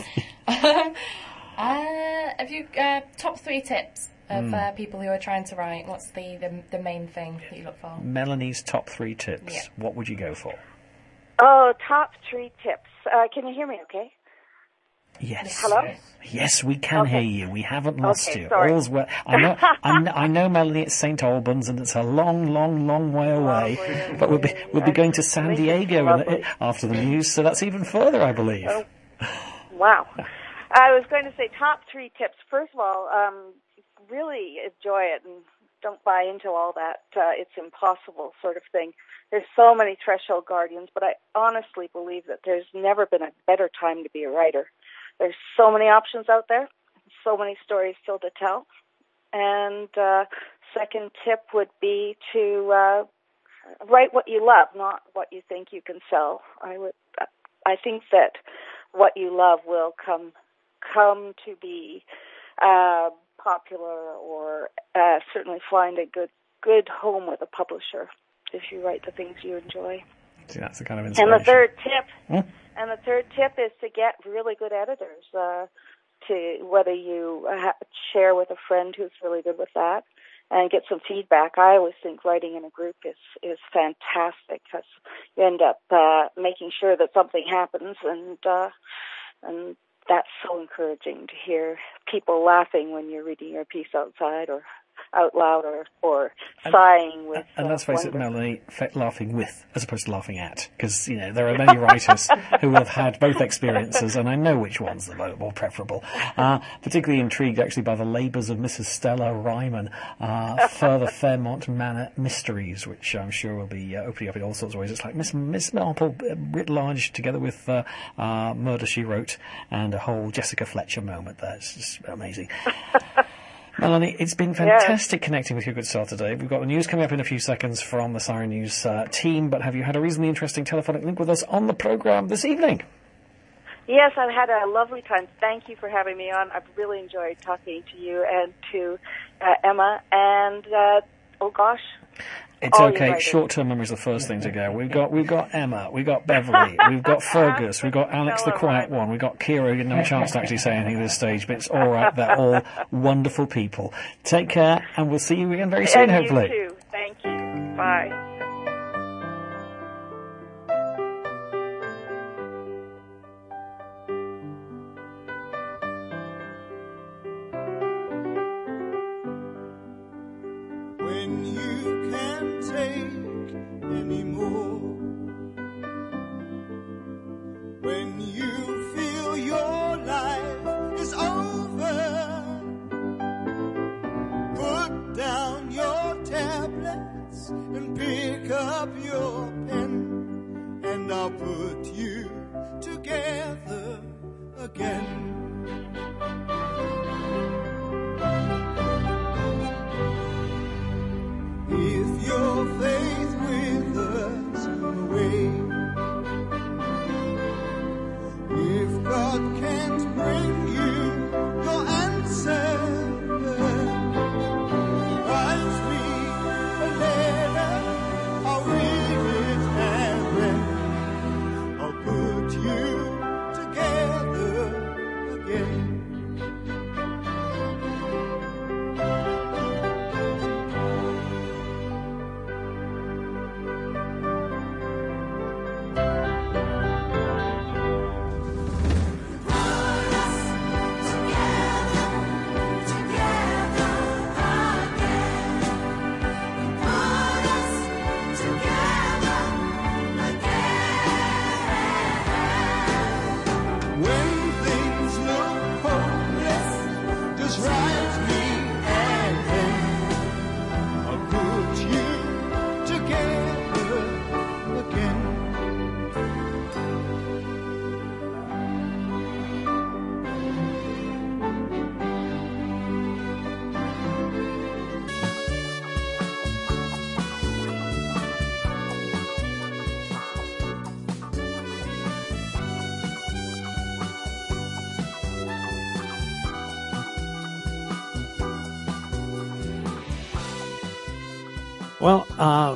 have you top 3 tips of people who are trying to write? What's the main thing that you look for? Melanie's top 3 tips. Yeah. What would you go for? Oh, top 3 tips. Can you hear me? Okay. Yes. Hello? Yes, we can hear you. We haven't lost you. Sorry. All's well. I know, Melanie, it's St. Albans, and it's a long way away. But we'll be going to San Diego after the news, so that's even further, I believe. Oh, wow. I was going to say top 3 tips. First of all, really enjoy it and don't buy into all that it's impossible sort of thing. There's so many threshold guardians, but I honestly believe that there's never been a better time to be a writer. There's so many options out there, so many stories still to tell. And second tip would be to write what you love, not what you think you can sell. I think that what you love will come to be popular, or certainly find a good home with a publisher if you write the things you enjoy. See, that's the kind of inspiration. And the third tip is to get really good editors. To whether you share with a friend who's really good with that, and get some feedback. I always think writing in a group is fantastic, because you end up making sure that something happens, and that's so encouraging to hear people laughing when you're reading your piece outside or out loud, or sighing with. And let's face it, Melanie, laughing with as opposed to laughing at, because there are many writers who have had both experiences, and I know which one's the more preferable. Particularly intrigued, actually, by the labours of Mrs. Stella Ryman, further Fairmont Manor Mysteries, which I'm sure will be opening up in all sorts of ways. It's like Miss Marple writ large, together with Murder, She Wrote, and a whole Jessica Fletcher moment there. It's just amazing. Melanie, it's been fantastic connecting with your good self today. We've got the news coming up in a few seconds from the Siren News team, but have you had a reasonably interesting telephonic link with us on the programme this evening? Yes, I've had a lovely time. Thank you for having me on. I've really enjoyed talking to you and to Emma. And, oh gosh. It's okay. Short-term memory is the first thing to go. We've got Emma, we've got Beverly, we've got Fergus, we've got Alex the quiet one, we've got Kira, who didn't have a chance to actually say anything at this stage, but it's all right. They're all wonderful people. Take care, and we'll see you again very soon, hopefully. You too. Thank you. Bye. When you can't take anymore, when you feel your life is over, put down your tablets and pick up your pen, and I'll put you together again. If your faith withers away, if God can't bring you your answer, write me a letter, I'll read it and then I'll put you together again. Well,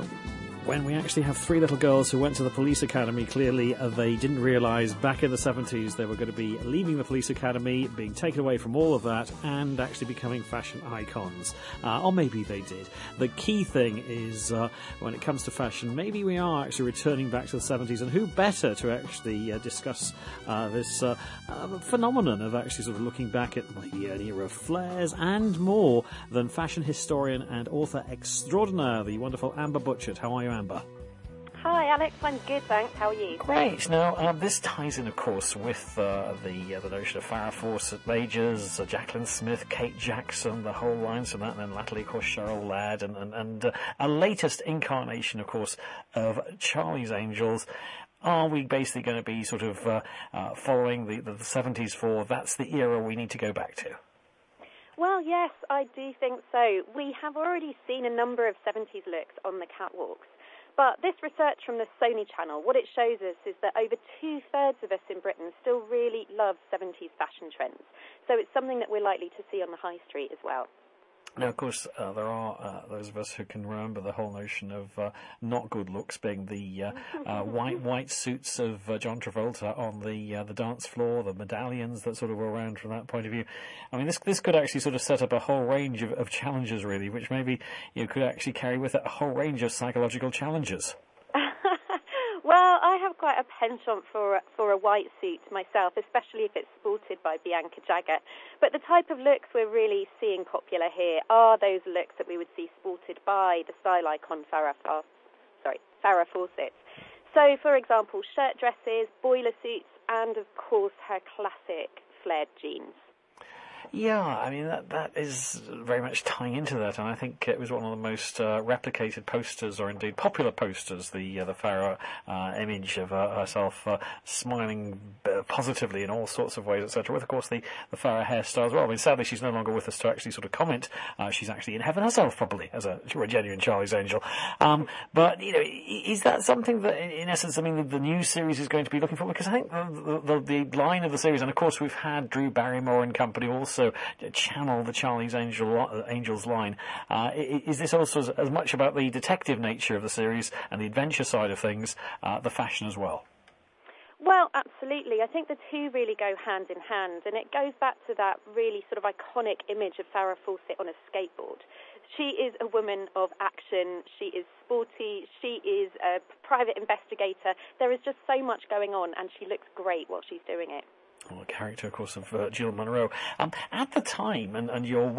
when we actually have three little girls who went to the police academy, clearly they didn't realise back in the 70s they were going to be leaving the police academy, being taken away from all of that, and actually becoming fashion icons. Or maybe they did. The key thing is, when it comes to fashion, maybe we are actually returning back to the 70s, and who better to actually discuss this phenomenon of actually sort of looking back at maybe an era of flares and more than fashion historian and author extraordinaire, the wonderful Amber Butchert. How are you, Amber? Hi, Alex. I'm good, thanks. How are you? Great. Now, this ties in, of course, with the notion of Farrah Fawcett Majors, Jacqueline Smith, Kate Jackson, the whole lines from that, and then latterly, of course, Cheryl Ladd, and a latest incarnation, of course, of Charlie's Angels. Are we basically going to be sort of following the 70s for that's the era we need to go back to? Well, yes, I do think so. We have already seen a number of 70s looks on the catwalks. But this research from the Sony Channel, what it shows us is that over 2/3 of us in Britain still really love 70s fashion trends. So it's something that we're likely to see on the high street as well. Now, of course, there are those of us who can remember the whole notion of not good looks being the white suits of John Travolta on the dance floor, the medallions that sort of were around from that point of view. I mean, this could actually sort of set up a whole range of challenges, really, which maybe could actually carry with it a whole range of psychological challenges. Well, I have quite a penchant for a white suit myself, especially if it's sported by Bianca Jagger. But the type of looks we're really seeing popular here are those looks that we would see sported by the style icon Farrah Fawcett. So, for example, shirt dresses, boiler suits, and of course her classic flared jeans. Yeah, I mean, that is very much tying into that, and I think it was one of the most replicated posters, or indeed popular posters, the Farah image of herself smiling positively in all sorts of ways, etc., with, of course, the Farah hairstyle as well. I mean, sadly, she's no longer with us to actually sort of comment. She's actually in heaven herself, probably, as a genuine Charlie's Angel. But, you know, is that something that, in essence, I mean, the new series is going to be looking for? Because I think the line of the series, and of course we've had Drew Barrymore and company also channel the Charlie's Angels line. Is this also as much about the detective nature of the series and the adventure side of things, the fashion as well? Well, absolutely. I think the two really go hand in hand, and it goes back to that really sort of iconic image of Farrah Fawcett on a skateboard. She is a woman of action. She is sporty. She is a private investigator. There is just so much going on, and she looks great while she's doing it. Well, the character, of course, of Jill Munroe. At the time, and you're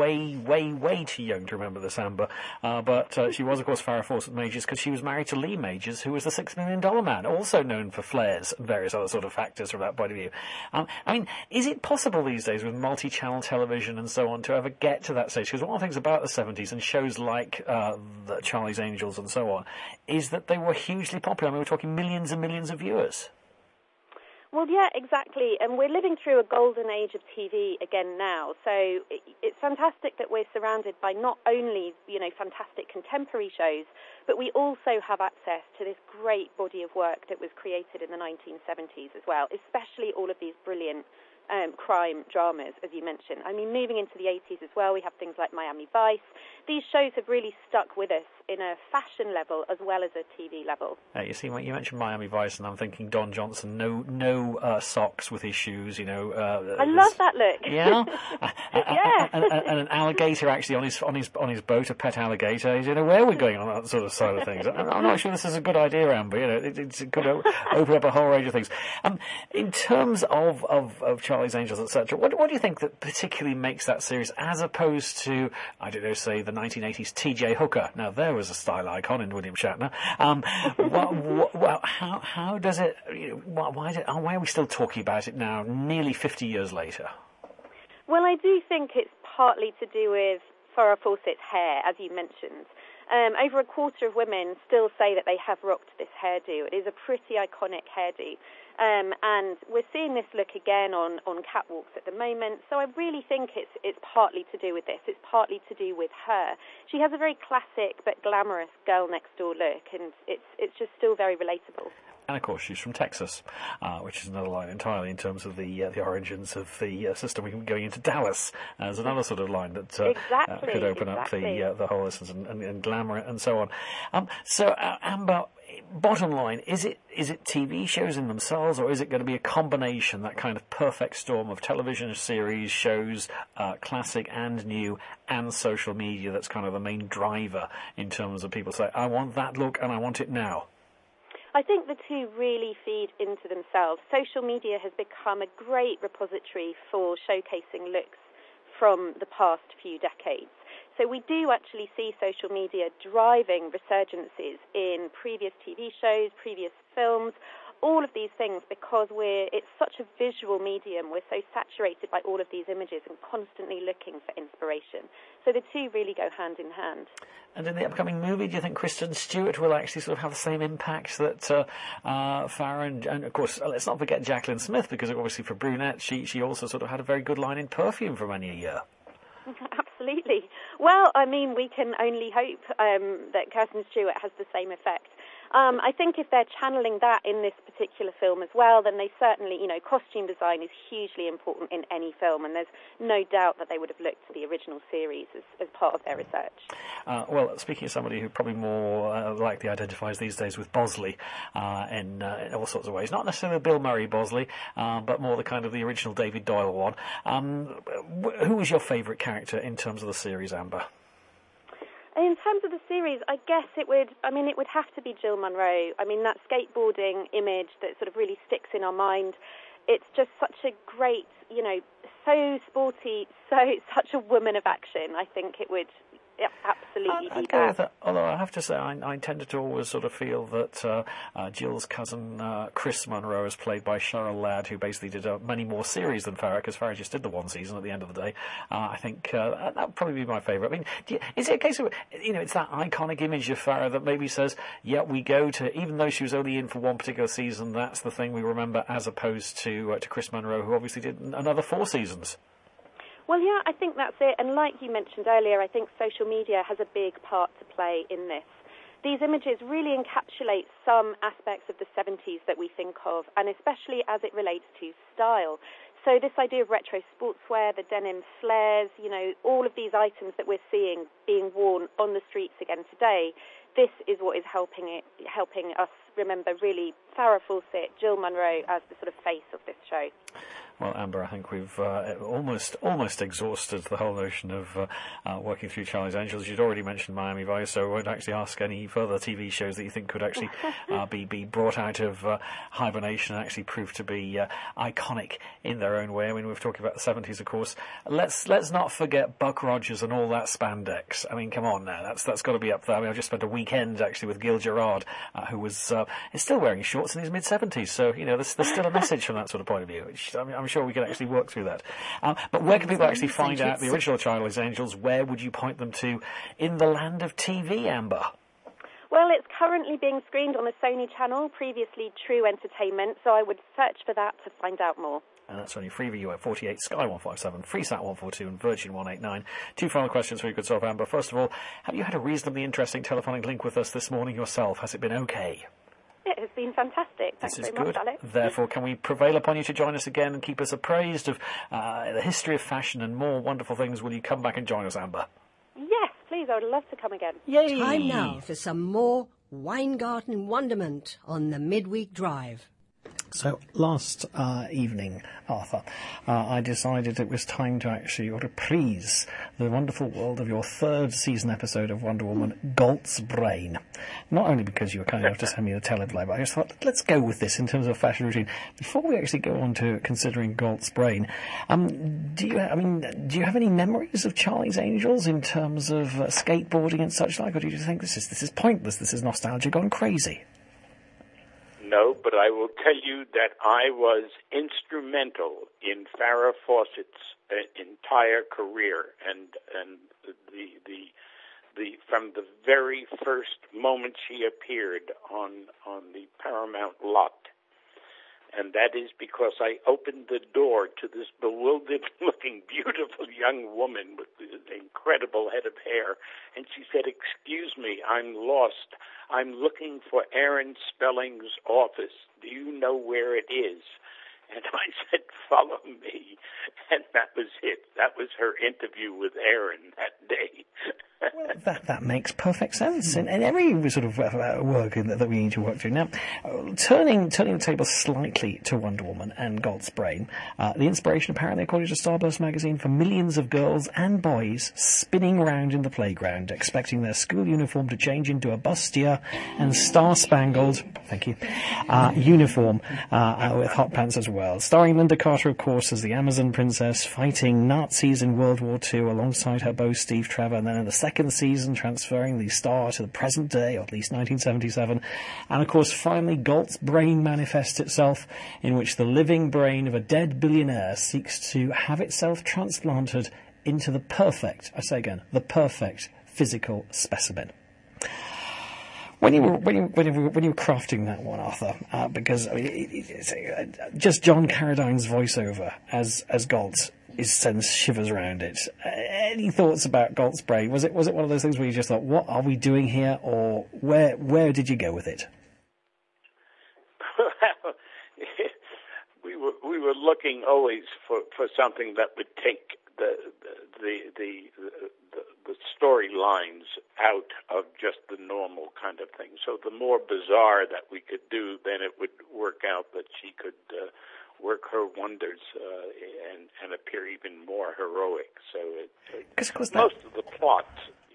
way too young to remember this, Amber, but she was, of course, Farrah Fawcett Majors, because she was married to Lee Majors, who was the $6 Million Man, also known for flares and various other sort of factors from that point of view. I mean, is it possible these days, with multi-channel television and so on, to ever get to that stage? Because one of the things about the 70s and shows like the Charlie's Angels and so on, is that they were hugely popular. I mean, we're talking millions and millions of viewers. Well, yeah, exactly. And we're living through a golden age of TV again now. So it's fantastic that we're surrounded by not only, you know, fantastic contemporary shows, but we also have access to this great body of work that was created in the 1970s as well, especially all of these brilliant crime dramas, as you mentioned. I mean, moving into the 80s as well, we have things like Miami Vice. These shows have really stuck with us in a fashion level as well as a TV level. You see, you mentioned Miami Vice, and I'm thinking Don Johnson, no socks with his shoes, you know. I love that look. Yeah? Yeah. And an alligator actually on his boat, a pet alligator. You know, where are we going on that sort of side of things? I'm not sure this is a good idea, Amber. You know, it could open up a whole range of things. In terms of Charlie's Angels, etc., what do you think that particularly makes that series, as opposed to, I don't know, say the 1980s T.J. Hooker? Now, there was a style icon in William Shatner. How does it? You know, why are we still talking about it now, nearly 50 years later? Well, I do think it's partly to do with Farrah Fawcett's hair, as you mentioned. Over a quarter of women still say that they have rocked this hairdo. It is a pretty iconic hairdo. And we're seeing this look again on catwalks at the moment. So I really think it's partly to do with this. It's partly to do with her. She has a very classic but glamorous girl next door look, and it's just still very relatable. And of course, she's from Texas, which is another line entirely in terms of the origins of the system. We can be going into Dallas as another sort of line that could open up the whole essence and glamour and so on. So, Amber, bottom line, is it TV shows in themselves, or is it going to be a combination, that kind of perfect storm of television series, shows, classic and new, and social media, that's kind of the main driver in terms of people say, I want that look and I want it now? I think the two really feed into themselves. Social media has become a great repository for showcasing looks from the past few decades. So we do actually see social media driving resurgences in previous TV shows, previous films, all of these things, because it's such a visual medium. We're so saturated by all of these images and constantly looking for inspiration. So the two really go hand in hand. And in the upcoming movie, do you think Kristen Stewart will actually sort of have the same impact that Farrah and of course, let's not forget Jacqueline Smith, because obviously for Brunette, she also sort of had a very good line in Perfume for many a year. Absolutely. Well, I mean, we can only hope that Kristen Stewart has the same effect. I think if they're channeling that in this particular film as well, then they certainly, you know, costume design is hugely important in any film, and there's no doubt that they would have looked to the original series as part of their research. Well, speaking of somebody who probably more likely identifies these days with Bosley in all sorts of ways, not necessarily Bill Murray Bosley, but more the kind of the original David Doyle one. Who was your favourite character in terms of the series, Amber? In terms of the series, I guess it would have to be Jill Munroe. I mean, that skateboarding image that sort of really sticks in our mind, it's just such a great, you know, so sporty, such a woman of action. I think it would Yep, absolutely I'd do go that. with that. Although I have to say, I tended to always sort of feel that Jill's cousin Chris Munro is played by Cheryl Ladd, who basically did many more series than Farrah, because Farrah just did the one season at the end of the day. I think that would probably be my favourite. I mean, is it a case of, it's that iconic image of Farrah that maybe says, yeah, we go to, even though she was only in for one particular season, that's the thing we remember, as opposed to Chris Munro, who obviously did another 4 seasons? Well, yeah, I think that's it. And like you mentioned earlier, I think social media has a big part to play in this. These images really encapsulate some aspects of the 70s that we think of, and especially as it relates to style. So this idea of retro sportswear, the denim flares, all of these items that we're seeing being worn on the streets again today, this is what is helping us remember really Farrah Fawcett, Jill Munro as the sort of face of this show. Well, Amber, I think we've almost exhausted the whole notion of working through Charlie's Angels. You'd already mentioned Miami Vice, so I won't actually ask any further TV shows that you think could actually be brought out of hibernation and actually prove to be iconic in their own way. I mean, we've talked about the 70s, of course. Let's not forget Buck Rogers and all that spandex. I mean, come on now, that's got to be up there. I mean, I just spent a weekend actually with Gil Gerard, who is still wearing shorts in his mid-70s. So there's still a message from that sort of point of view. Which, I'm sure we can actually work through that. But where can people actually find out the original Charlie's Angels? Where would you point them to in the land of TV, Amber? Well, it's currently being screened on the Sony channel, previously True Entertainment, so I would search for that to find out more. And that's only Freeview at 48, Sky 157, Freesat 142 and Virgin 189. 2 final questions for you, good self, Amber. First of all, have you had a reasonably interesting telephonic link with us this morning yourself? Has it been okay? It has been fantastic. Thanks This is very good. much, Alex. Therefore, can we prevail upon you to join us again and keep us appraised of the history of fashion and more wonderful things? Will you come back and join us, Amber? Yes, please. I would love to come again. Yay! Time now for some more Weingarten wonderment on the Midweek Drive. So last evening, Arthur, I decided it was time to actually reprise the wonderful world of your 3rd season episode of Wonder Woman, Galt's Brain. Not only because you were kind enough to send me the teleplay, but I just thought, let's go with this in terms of fashion routine. Before we actually go on to considering Galt's Brain, do you have any memories of Charlie's Angels in terms of skateboarding and such like, or do you think this is pointless, this is nostalgia gone crazy? No, but I will tell you that I was instrumental in Farrah Fawcett's entire career, and the from the very first moment she appeared on the Paramount lot. And that is because I opened the door to this bewildered-looking, beautiful young woman with an incredible head of hair. And she said, "Excuse me, I'm lost. I'm looking for Aaron Spelling's office. Do you know where it is?" And I said, "Follow me." And that was it. That was her interview with Aaron that day. Well, that makes perfect sense in every sort of work that we need to work through. Now, turning the table slightly to Wonder Woman and Galt's Brain, the inspiration apparently, according to Starburst magazine, for millions of girls and boys spinning around in the playground, expecting their school uniform to change into a bustier and star-spangled, thank you, uniform with hot pants as well. Starring Linda Carter, of course, as the Amazon princess, fighting Nazis in World War II alongside her beau Steve Trevor, and then in the second season transferring the star to the present day, or at least 1977. And of course, finally, Galt's Brain manifests itself, in which the living brain of a dead billionaire seeks to have itself transplanted into the perfect, I say again, the perfect physical specimen. When you were crafting that one, Arthur, because I mean, just John Carradine's voiceover as Galt sends shivers around it. Any thoughts about Galt's Brain? Was it one of those things where you just thought, what are we doing here, or where did you go with it? we were looking always for something that would take the storylines out of just the normal kind of thing. So the more bizarre that we could do, then it would work out that she could work her wonders and appear even more heroic. So most of the plots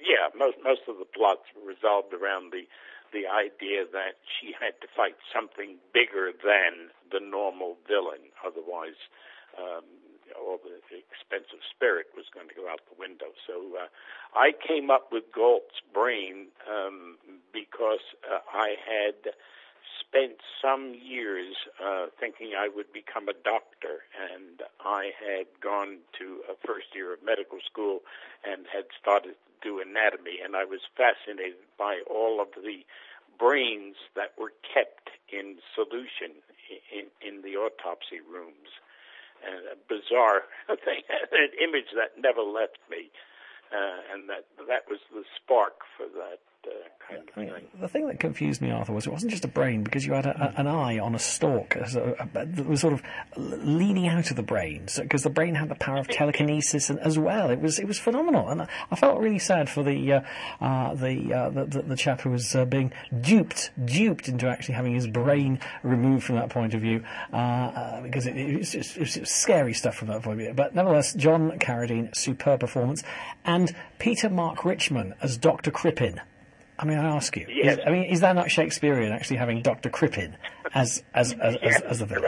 resolved around the idea that she had to fight something bigger than the normal villain. Otherwise, all the expensive spirit was going to go out the window. So I came up with Galt's brain because I had spent some years thinking I would become a doctor, and I had gone to a first year of medical school and had started to do anatomy, and I was fascinated by all of the brains that were kept in solution in the autopsy rooms. And a bizarre thing, an image that never left me, and that was the spark for that kind of thing. The thing that confused me, Arthur, was it wasn't just a brain, because you had an eye on a stalk that was sort of leaning out of the brain, because the brain had the power of telekinesis as well. It was phenomenal, and I felt really sad for the chap who was being duped into actually having his brain removed from that point of view, because it was scary stuff from that point of view. But nevertheless, John Carradine, superb performance, and Peter Mark Richmond as Dr. Crippen. I mean, I ask you, yes. is that not Shakespearean, actually having Dr. Crippen as the villain?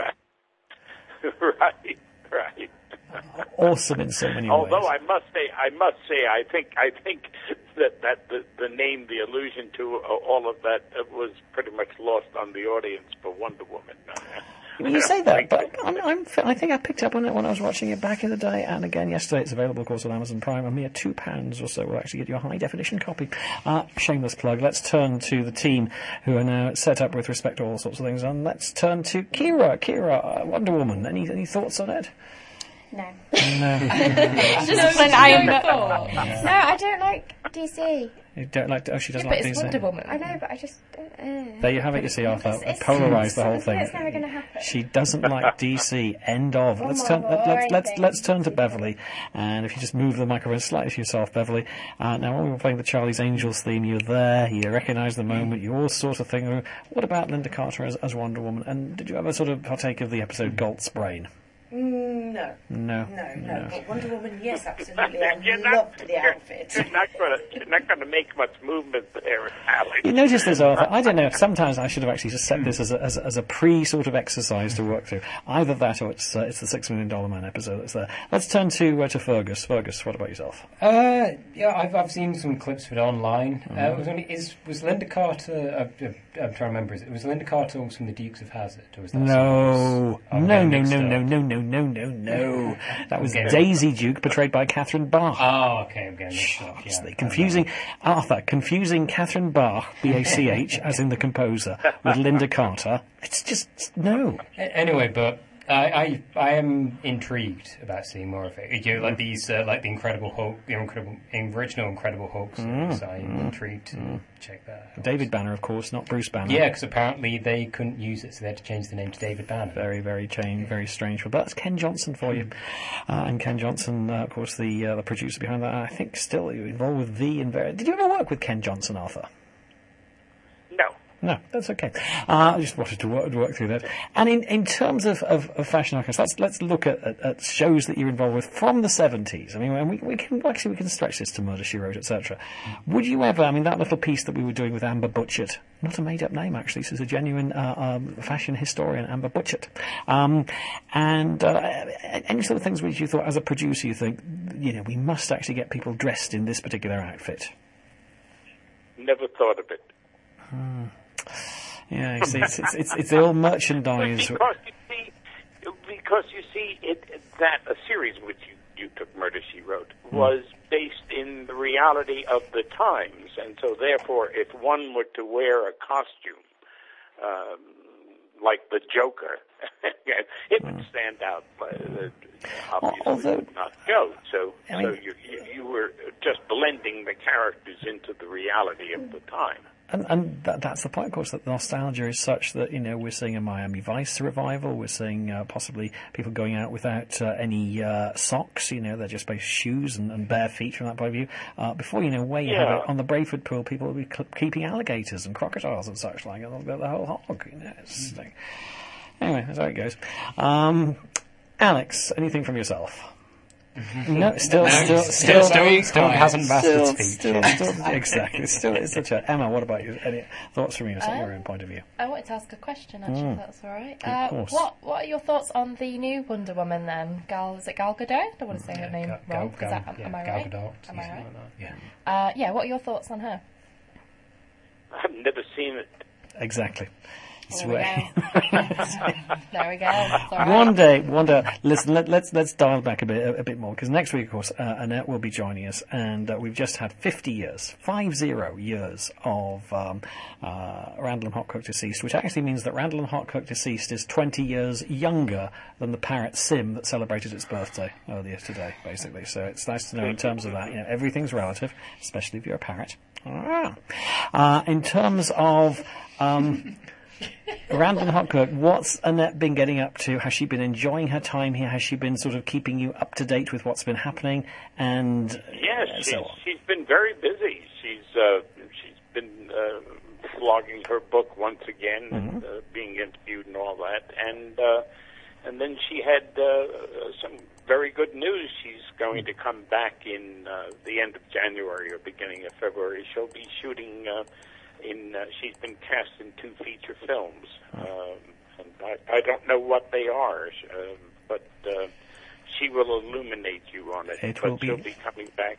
Right. Awesome in so many Although ways. I must say, I think that the name, the allusion to all of that was pretty much lost on the audience for Wonder Woman. Well, you say that, but I think I picked up on it when I was watching it back in the day, and again yesterday. It's available, of course, on Amazon Prime. A mere £2 or so will actually get you a high-definition copy. Shameless plug. Let's turn to the team who are now set up with respect to all sorts of things, and let's turn to Kira. Kira, Wonder Woman. Any thoughts on it? No. No. No, I don't like DC. You don't like? Oh, she doesn't but like it's DC. Wonder Woman. I know, but I just. There you have it. You see, Arthur. It's Polarised the whole thing. It's never going to happen. She doesn't like DC. End of. Let's turn to Beverly, and if you just move the microphone slightly to yourself, Beverly. Now, when we were playing the Charlie's Angels theme, you were there. You recognised the moment. You all sort of thing. What about Linda Carter as Wonder Woman? And did you ever sort of partake of the episode Galt's Brain? No. No. But Wonder Woman, yes, absolutely. I loved the outfit. You're not going to make much movement there, Alex. You notice this, Arthur. I don't know. Sometimes I should have actually just set this as a pre-sort of exercise to work through. Either that, or it's the $6 Million Man episode that's there. Let's turn to Fergus. Fergus, what about yourself? Yeah, I've seen some clips of it online. Was Linda Carter? I'm trying to remember. Was Linda Carter also from the Dukes of Hazzard, or was that No. No. That was Daisy Duke, portrayed by Catherine Bach. Oh, okay, I'm getting mixed up. Yeah, confusing Catherine Bach, B-A-C-H, as in the composer, with Linda Carter. It's just no. Anyway, but I am intrigued about seeing more of it. You know, like these, like the Incredible Hulk, original Incredible Hulk series. I'm intrigued to check that out. David Banner, of course, not Bruce Banner. Yeah, because apparently they couldn't use it, so they had to change the name to David Banner. Very, very strange. But that's Ken Johnson for you. And Ken Johnson, of course, the producer behind that, I think still involved with V and very. Did you ever work with Ken Johnson, Arthur? No, that's okay. I just wanted to work through that. And in terms of fashion icons, let's look at shows that you're involved with from the 70s. I mean, we can stretch this to Murder, She Wrote, etc. Would you ever? I mean, that little piece that we were doing with Amber Butchert, not a made-up name actually. This is a genuine fashion historian, Amber Butchert. And any sort of things which you thought, as a producer, you think, we must actually get people dressed in this particular outfit. Never thought of it. Yeah, you see, it's the old merchandise. Because you see, that a series which you took, Murder, She Wrote, was based in the reality of the times, and so therefore, if one were to wear a costume like the Joker, it would stand out. Obviously, it would not go. So you were just blending the characters into the reality of the time. And that's the point, of course, that the nostalgia is such that, we're seeing a Miami Vice revival. We're seeing possibly people going out without any socks. They're just based shoes and bare feet from that point of view. Before you know where you have it, on the Brayford Pool, people will be keeping alligators and crocodiles and such like. And they'll go the whole hog. It's like, anyway, that's how it goes. Alex, anything from yourself? No, still hasn't mastered speech. Exactly. Still, it's such a... Emma, what about you? Any thoughts from you, set your own point of view? I wanted to ask a question, actually, if that's all right. Of course. What are your thoughts on the new Wonder Woman, then? Is it Gal Gadot? I don't want to say her name wrong. Am I right? Gal Gadot. Am I right? Yeah. What are your thoughts on her? I've never seen it. Exactly. There we go. It's all right. One day. Listen, let's dial back a bit more, because next week, of course, Annette will be joining us, and we've just had 50 years of Randall and Hot Cook Deceased, which actually means that Randall and Hot Cook Deceased is 20 years younger than the parrot Sim that celebrated its birthday earlier today, basically. So it's nice to know in terms of that. Everything's relative, especially if you're a parrot. In terms of Randall and Hot Cook, what's Annette been getting up to? Has she been enjoying her time here? Has she been sort of keeping you up to date with what's been happening? And yes, so on? she's been very busy. She's been flogging her book once again, and being interviewed and all that. And then she had some very good news. She's going to come back in the end of January or beginning of February. She'll be shooting. She's been cast in 2 feature films, and I don't know what they are, but she will illuminate you on it. She'll be coming back.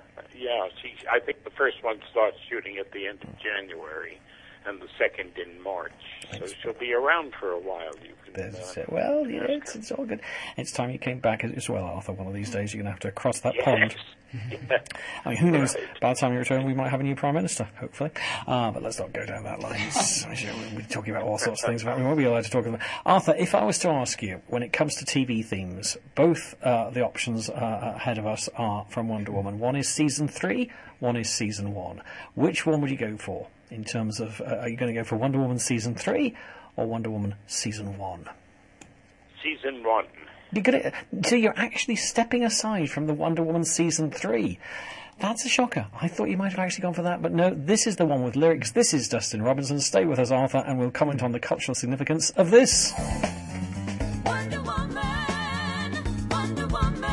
I think the first one starts shooting at the end of January, and the second in March. So she'll be around for a while. You can. Well, yeah, it's all good. It's time you came back as well, Arthur. One of these days you're going to have to cross that pond. I mean, who knows? By the time you return, we might have a new Prime Minister, hopefully. But let's not go down that line. We're talking about all sorts of things. We won't be allowed to talk about... Arthur, if I was to ask you, when it comes to TV themes, both the options ahead of us are from Wonder Woman. One is Season 3, one is Season 1. Which one would you go for in terms of... are you going to go for Wonder Woman Season 3 or Wonder Woman Season 1? Season 1. So you're actually stepping aside from the Wonder Woman Season 3. That's a shocker. I thought you might have actually gone for that, but no, this is the one with lyrics. This is Dustin Robinson. Stay with us, Arthur, and we'll comment on the cultural significance of this. Wonder Woman, Wonder Woman.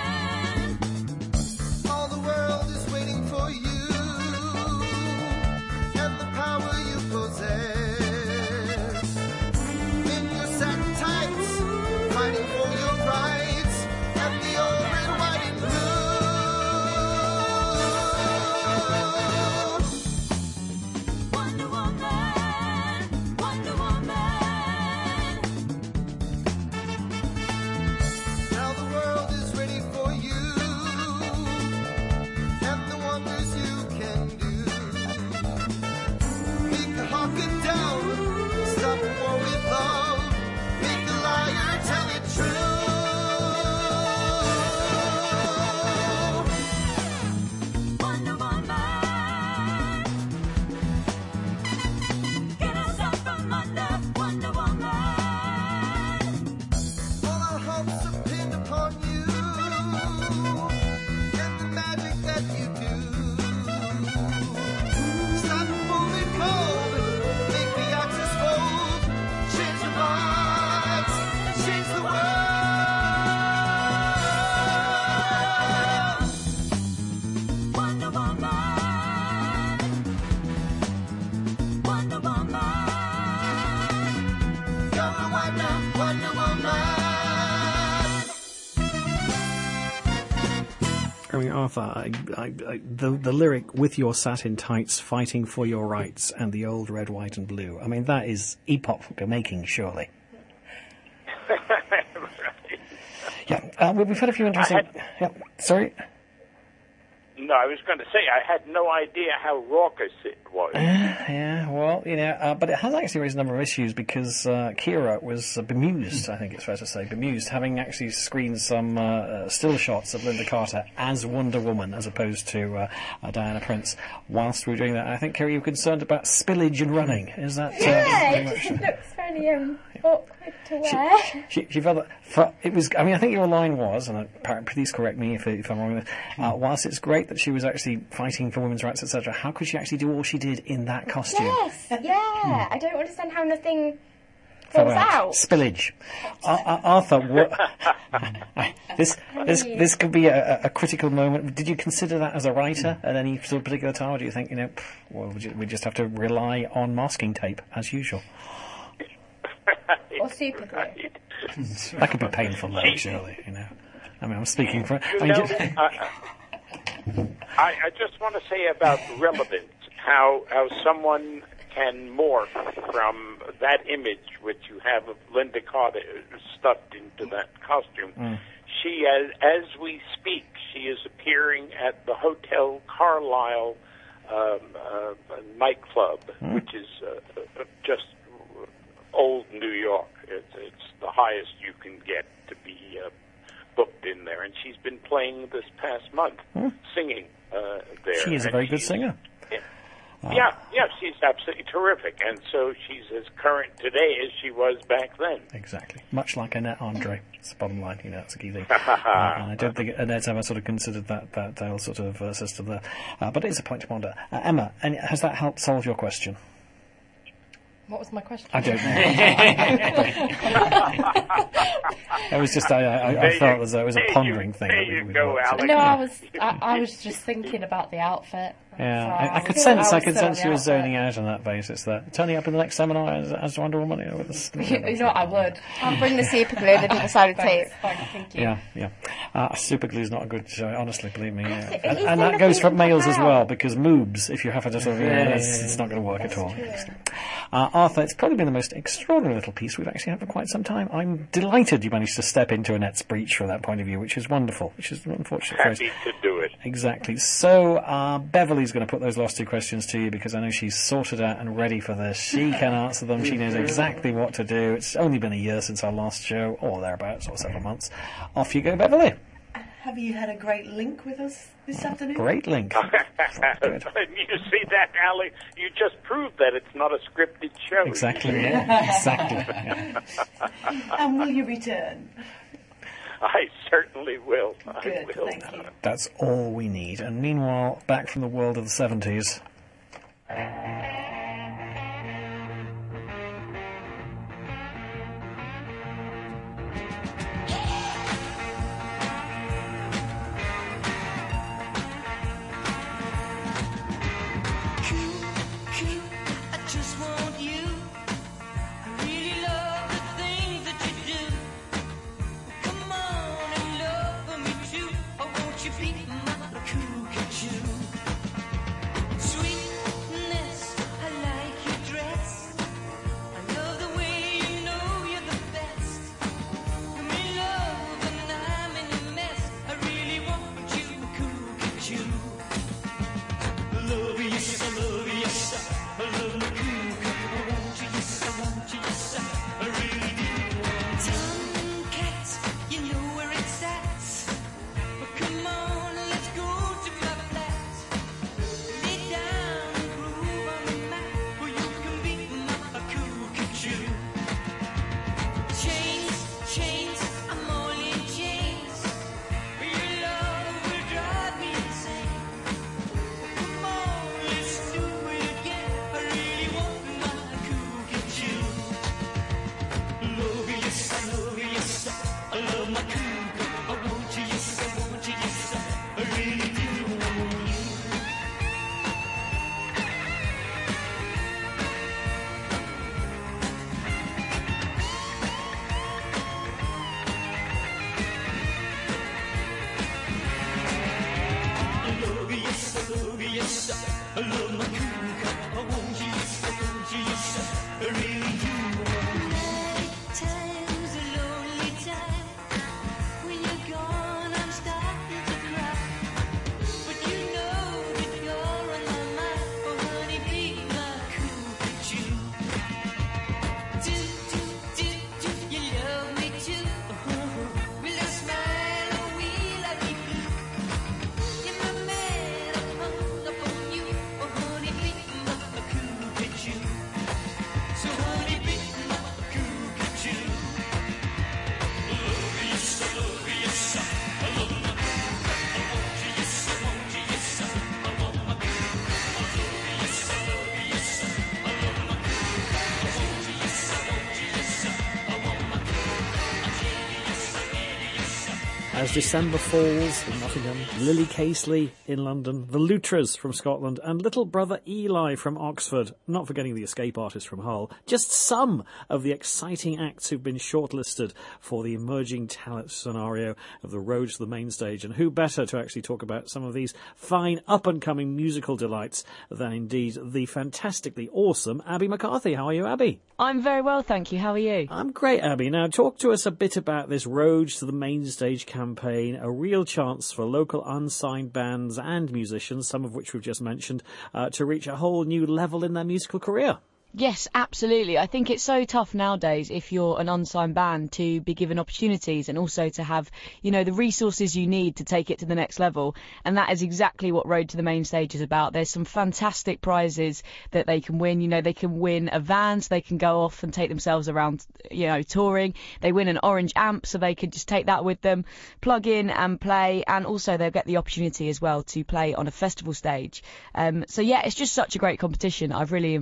All the world is waiting for you and the power you possess. In your satin tights, fighting for your rights, and the old red, white, and blue. Wonder Woman, Wonder Woman. Now the world is ready for you, and the wonders you can do. Make a hawk it down, stop a war with love, make a liar tell it true. Wonder Woman, get us out from under. Wonder Woman, all our hopes are pinned upon you and the magic that you do. Stop moving cold, make the axis fold, change the lives, change the world. Wonder Woman, Wonder Woman, you're a Wonder Woman. I mean, Arthur, the lyric, with your satin tights, fighting for your rights, and the old red, white, and blue. I mean, that is epoch-making, surely. Yeah, we've had a few interesting... sorry? No, I was going to say, I had no idea how raucous it was. Yeah, well, but it has actually raised a number of issues because Kira was bemused, I think it's fair to say, having actually screened some still shots of Linda Carter as Wonder Woman as opposed to Diana Prince whilst we were doing that. I think, Kira, you were concerned about spillage and running. Is that... it looks fairly awkward to wear. She felt that it was... I mean, I think your line was, and please correct me if I'm wrong with this, whilst it's great that she was actually fighting for women's rights, etc., how could she actually do all she did in that costume? Yes, yeah. I don't understand how nothing Falls out. Spillage. Arthur, this could be a critical moment. Did you consider that as a writer at any sort of particular time, or do you think, we just have to rely on masking tape as usual? Or super glue. That could be painful, though, surely. I mean, I'm speaking for. I just want to say about relevance, how someone can morph from that image which you have of Linda Carter stuffed into that costume. She, as we speak, she is appearing at the Hotel Carlisle nightclub, which is just old New York. It's the highest you can get to be booked in there, and she's been playing this past month, singing there. She is a very good singer. Yeah, she's absolutely terrific, and so she's as current today as she was back then. Exactly, much like Annette Andre. It's the bottom line, that's a key thing. And I don't think Annette's ever sort of considered that sort of system there, but it is a point to ponder. Emma, and has that helped solve your question? What was my question? I don't know. It was just I felt as though it was a pondering thing. There you go, Alex. No, I was just thinking about the outfit. Yeah, So I could sense you were zoning out on that basis. There, turning up in the next seminar as Wonder Woman. You know what, I would. I'll bring the super glue, the double-sided tape. Thank you. Yeah. Super glue is not a good show, honestly, believe me. And that goes for males as well, because moobs, if you have to sort of, it's not going to work at all. Arthur, it's probably been the most extraordinary little piece we've actually had for quite some time. I'm delighted you managed to step into Annette's breach from that point of view, which is wonderful, which is unfortunate. Happy to do it. Exactly. So, Beverly's going to put those last two questions to you, because I know she's sorted out and ready for this. She can answer them. She knows exactly what to do. It's only been a year since our last show, or thereabouts, or several months. Off you go, Beverly. Have you had a great link with us this afternoon? Great link. You see that, Ali? You just proved that it's not a scripted show. Exactly. Exactly. And will you return? I certainly will. Good, I will. thank you. That's all we need. And meanwhile, back from the world of the 70s. As December falls in Nottingham, Lily Casely in London, the Lutras from Scotland, and little brother Eli from Oxford, not forgetting the Escape Artist from Hull, just some of the exciting acts who've been shortlisted for the emerging talent scenario of the Road to the Main Stage. And who better to actually talk about some of these fine up-and-coming musical delights than indeed the fantastically awesome Abby McCarthy. How are you, Abby? I'm very well, thank you. How are you? I'm great, Abby. Now, talk to us a bit about this Road to the Main Stage campaign, a real chance for local unsigned bands and musicians, some of which we've just mentioned, to reach a whole new level in their musical career. Yes, absolutely. I think it's so tough nowadays if you're an unsigned band to be given opportunities and also to have, you know, the resources you need to take it to the next level. And that is exactly what Road to the Main Stage is about. There's some fantastic prizes that they can win. You know, they can win a van so they can go off and take themselves around, you know, touring. They win an orange amp so they can just take that with them, plug in and play. And also they'll get the opportunity as well to play on a festival stage. So yeah, it's just such a great competition. I've really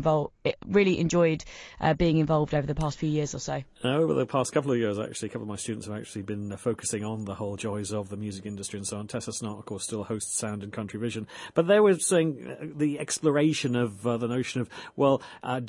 enjoyed being involved over the past few years or so. Over the past couple of years, actually, a couple of my students have actually been focusing on the whole joys of the music industry and so on. Tessa Snart, of course, still hosts Sound and Country Vision. But they were saying the exploration of the notion of, well,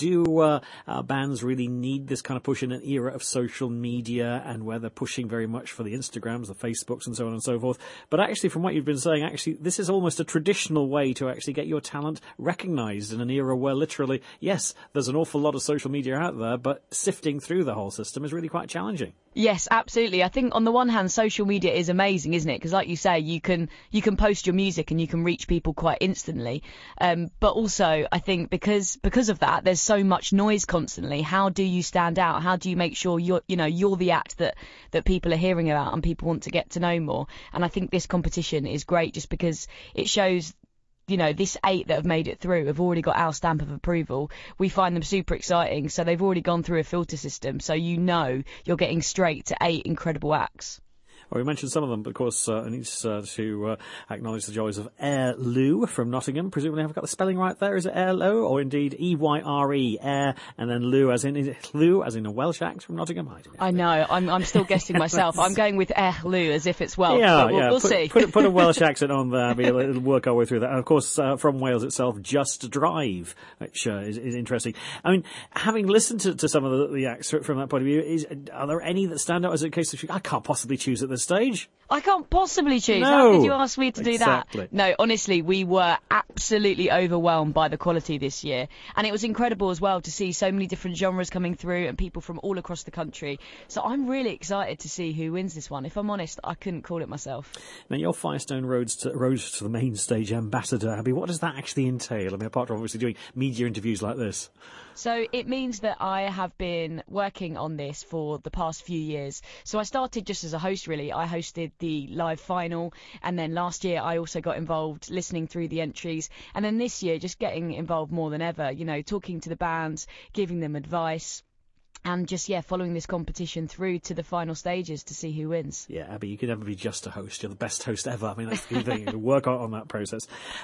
do bands really need this kind of push in an era of social media and where they're pushing very much for the Instagrams, the Facebooks and so on and so forth. But actually, from what you've been saying, actually, this is almost a traditional way to actually get your talent recognised in an era where literally, yes, there's an awful lot of social media out there, but sifting through the whole system is really quite challenging. Yes, absolutely. I think on the one hand, social media is amazing, isn't it? Because like you say, you can post your music and you can reach people quite instantly. But also, I think because of that, there's so much noise constantly. How do you stand out? How do you make sure you're the act that people are hearing about and people want to get to know more? And I think this competition is great just because it shows, you know, this 8 that have made it through have already got our stamp of approval. We find them super exciting, so they've already gone through a filter system, so you know you're getting straight to 8 incredible acts. Well, we mentioned some of them, but of course, I need to acknowledge the joys of Air Lou from Nottingham. Presumably I've got the spelling right there. Is it Air Lou, or indeed E-Y-R-E, Air, and then Lou as in, is it Lou as in a Welsh act from Nottingham? I know, I'm still guessing myself. I'm going with Air Lou as if it's Welsh, yeah, but we'll see. Put a Welsh accent on there, it'll work our way through that. And of course, from Wales itself, Just Drive, which is interesting. I mean, having listened to some of the acts from that point of view, are there any that stand out as a case of, I can't possibly choose at this stage? I can't possibly choose. No. How could you ask me to do Exactly. that? No, honestly, we were absolutely overwhelmed by the quality this year. And it was incredible as well to see so many different genres coming through and people from all across the country. So I'm really excited to see who wins this one. If I'm honest, I couldn't call it myself. Now, your Firestone Roads to the Main Stage ambassador, Abby, what does that actually entail? I mean, apart from obviously doing media interviews like this. So it means that I have been working on this for the past few years. So I started just as a host, really. I hosted the live final, and then last year I also got involved listening through the entries, and then this year just getting involved more than ever, you know, talking to the bands, giving them advice. And just, following this competition through to the final stages to see who wins. Yeah, Abby, you can never be just a host. You're the best host ever. I mean, that's the thing. You work on that process.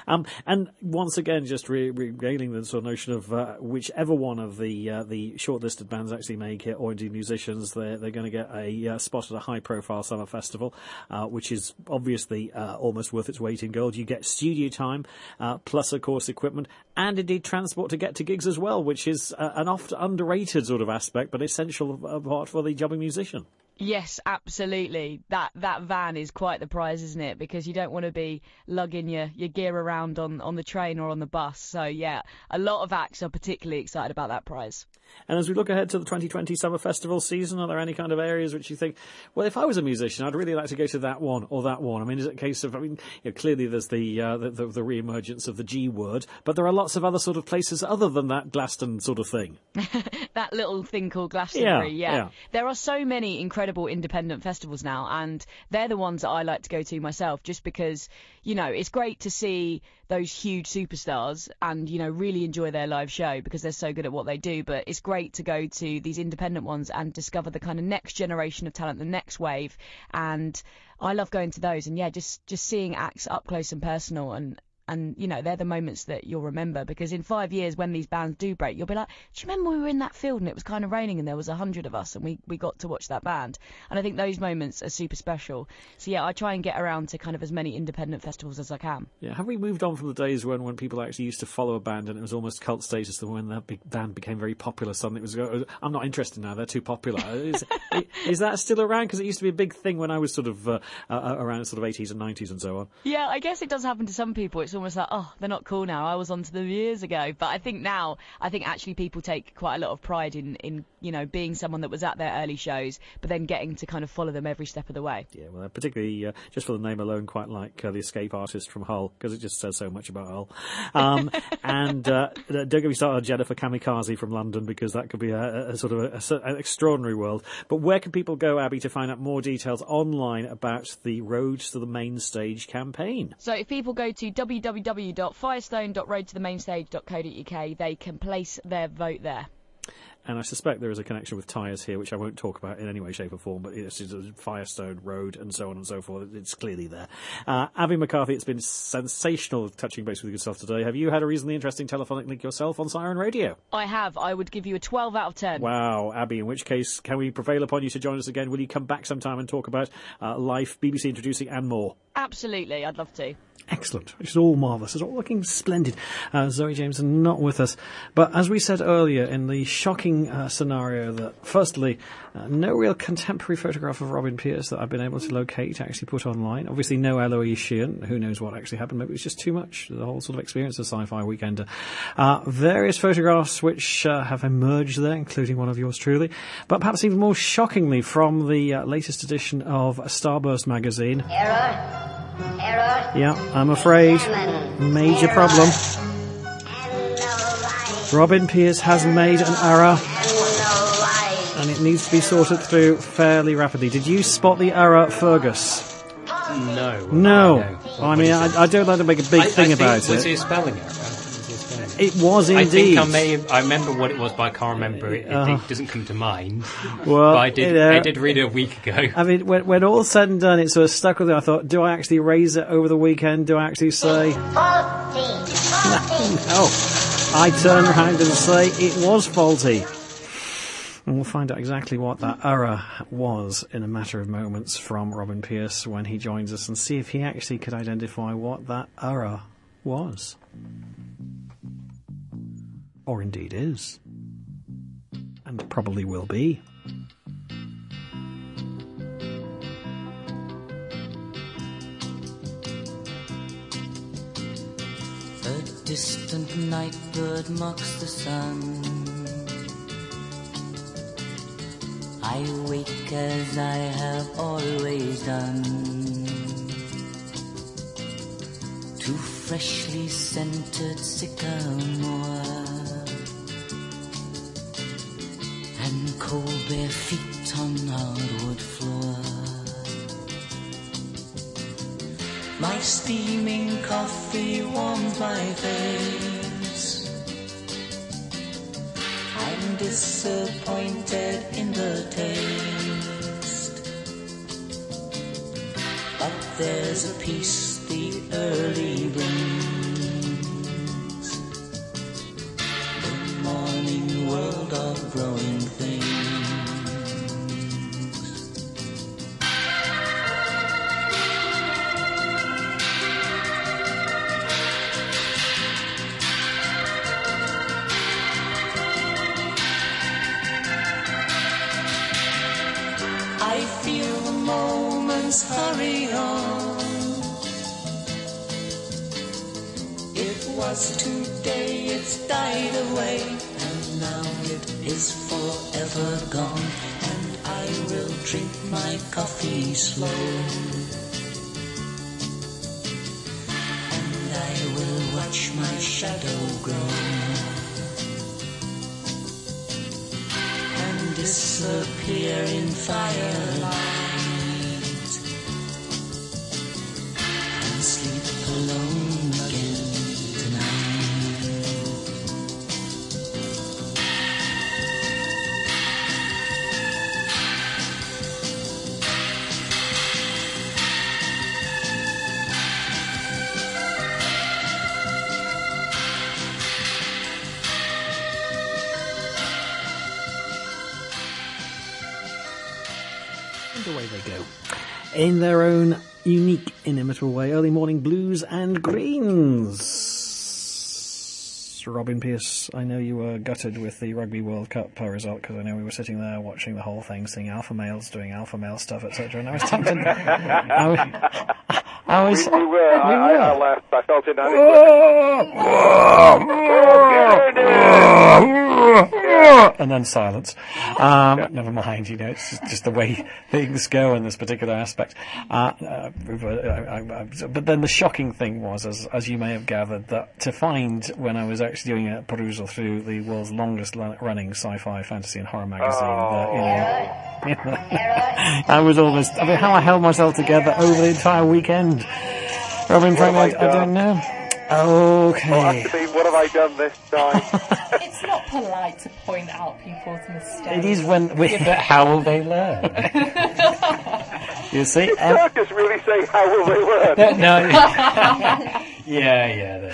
And once again, just regaling the sort of notion of whichever one of the shortlisted bands actually make it, or indeed musicians, they're going to get a spot at a high-profile summer festival, which is obviously almost worth its weight in gold. You get studio time, plus, of course, equipment, and indeed transport to get to gigs as well, which is an often underrated sort of aspect, but essential part for the jobbing musician. Yes, absolutely. That van is quite the prize, isn't it? Because you don't want to be lugging your gear around on the train or on the bus. So, yeah, a lot of acts are particularly excited about that prize. And as we look ahead to the 2020 Summer Festival season, are there any kind of areas which you think, well, if I was a musician, I'd really like to go to that one or that one? I mean, is it a case of, clearly there's the re-emergence of the G word, but there are lots of other sort of places other than that Glaston sort of thing. That little thing called Glastonbury, yeah. There are so many incredible independent festivals now, and they're the ones that I like to go to myself, just because, you know, it's great to see those huge superstars and, you know, really enjoy their live show because they're so good at what they do, but it's great to go to these independent ones and discover the kind of next generation of talent, the next wave, and I love going to those, and just seeing acts up close and personal, and And, you know, they're the moments that you'll remember, because in 5 years when these bands do break, you'll be like, do you remember we were in that field and it was kind of raining and there was 100 of us and we got to watch that band? And I think those moments are super special. So yeah, I try and get around to kind of as many independent festivals as I can. Yeah, have we moved on from the days when people actually used to follow a band and it was almost cult status, that when that big band became very popular, suddenly it was, I'm not interested now, they're too popular. Is that still around? Because it used to be a big thing when I was sort of around sort of 80s and 90s and so on. Yeah, I guess it does happen to some people. It's almost like, oh, they're not cool now. I was onto them years ago. But I think now, actually people take quite a lot of pride in you know, being someone that was at their early shows, but then getting to kind of follow them every step of the way. Yeah, well, particularly just for the name alone, quite like the Escape artist from Hull, because it just says so much about Hull. And don't get me started on Jennifer Kamikaze from London, because that could be a sort of an extraordinary world. But where can people go, Abby, to find out more details online about the Roads to the Main Stage campaign? So if people go to www.firestone.roadtothemainstage.co.uk, they can place their vote there. And I suspect there is a connection with tyres here, which I won't talk about in any way, shape or form, but it's Firestone Road and so on and so forth. It's clearly there. Abby McCarthy, it's been sensational touching base with yourself today. Have you had a reasonably interesting telephonic link yourself on Siren Radio? I have. I would give you a 12 out of 10. Wow, Abby, in which case, can we prevail upon you to join us again? Will you come back sometime and talk about life, BBC Introducing and more? Absolutely, I'd love to. Excellent. It's all marvellous. It's all looking splendid. Zoe James not with us. But as we said earlier, in the shocking scenario that, firstly, no real contemporary photograph of Robin Pierce that I've been able to locate to actually put online. Obviously, no Eloise Sheehan. Who knows what actually happened? Maybe it was just too much. The whole sort of experience of Sci-Fi Weekender. Various photographs which have emerged there, including one of yours truly. But perhaps even more shockingly, from the latest edition of Starburst magazine. Error. Yeah, I'm afraid. Major problem. Robin Pierce has made an error, and it needs to be sorted through fairly rapidly. Did you spot the error, Fergus? No. I mean, I don't like to make a big thing about it. Was it a spelling error? It was indeed. I think I remember what it was, but I can't remember it. It doesn't come to mind. Well, but I did read it a week ago. I mean, when all's said and done, it sort of stuck with me. I thought, do I actually raise it over the weekend? Do I actually say... No. I turn around and say it was faulty. And we'll find out exactly what that error was in a matter of moments from Robin Pierce when he joins us, and see if he actually could identify what that error was. Or indeed is. And probably will be. A distant night bird mocks the sun. I wake as I have always done, to freshly scented sycamore and cold bare feet on hardwood floor. My steaming coffee warms my face. I'm disappointed in the taste, but there's a peace the early brings, the morning world of growing things. I feel the moments hurry on. It was today, it's died away, and now it is forever gone. And I will drink my coffee slow, and I will watch my shadow grow and disappear in firelight, and sleep alone again tonight. And away they go. In their own unique, inimitable way, early morning blues and greens. Robin Pierce, I know you were gutted with the Rugby World Cup result, because I know we were sitting there watching the whole thing, seeing alpha males doing alpha male stuff, etc. And I was tempted. We were. I laughed. I felt inadequate. And then silence. Never mind, it's just the way things go in this particular aspect. But then the shocking thing was, as you may have gathered, that to find when I was actually doing a perusal through the world's longest running sci-fi, fantasy and horror magazine, I was almost, how I held myself together over the entire weekend. Robin, frankly, I don't know. Okay. Well, actually, what have I done this time? It's not polite to point out people's mistakes. It is when how will they learn? You see? Did Circus really say, how will they learn? No. Yeah.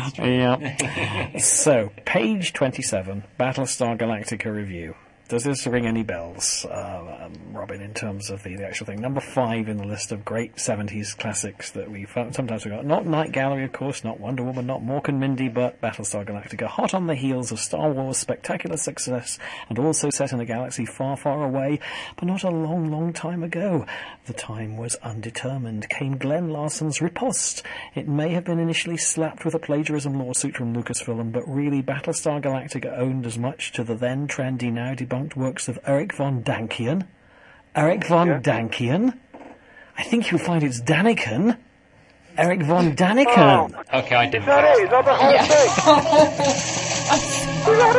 So, page 27, Battlestar Galactica review. Does this ring any bells, Robin, in terms of the actual thing? Number 5 in the list of great 70s classics that we sometimes forgot. Not Night Gallery, of course, not Wonder Woman, not Mork and Mindy, but Battlestar Galactica. Hot on the heels of Star Wars' spectacular success, and also set in a galaxy far, far away, but not a long, long time ago. The time was undetermined. Came Glenn Larson's Riposte. It may have been initially slapped with a plagiarism lawsuit from Lucasfilm, but really Battlestar Galactica owned as much to the then trendy, now debunked works of Eric von Däniken. Däniken? I think you'll find it's Daniken. Eric von Däniken. Oh. Okay, I didn't. Is that it? Is that the whole thing? Is that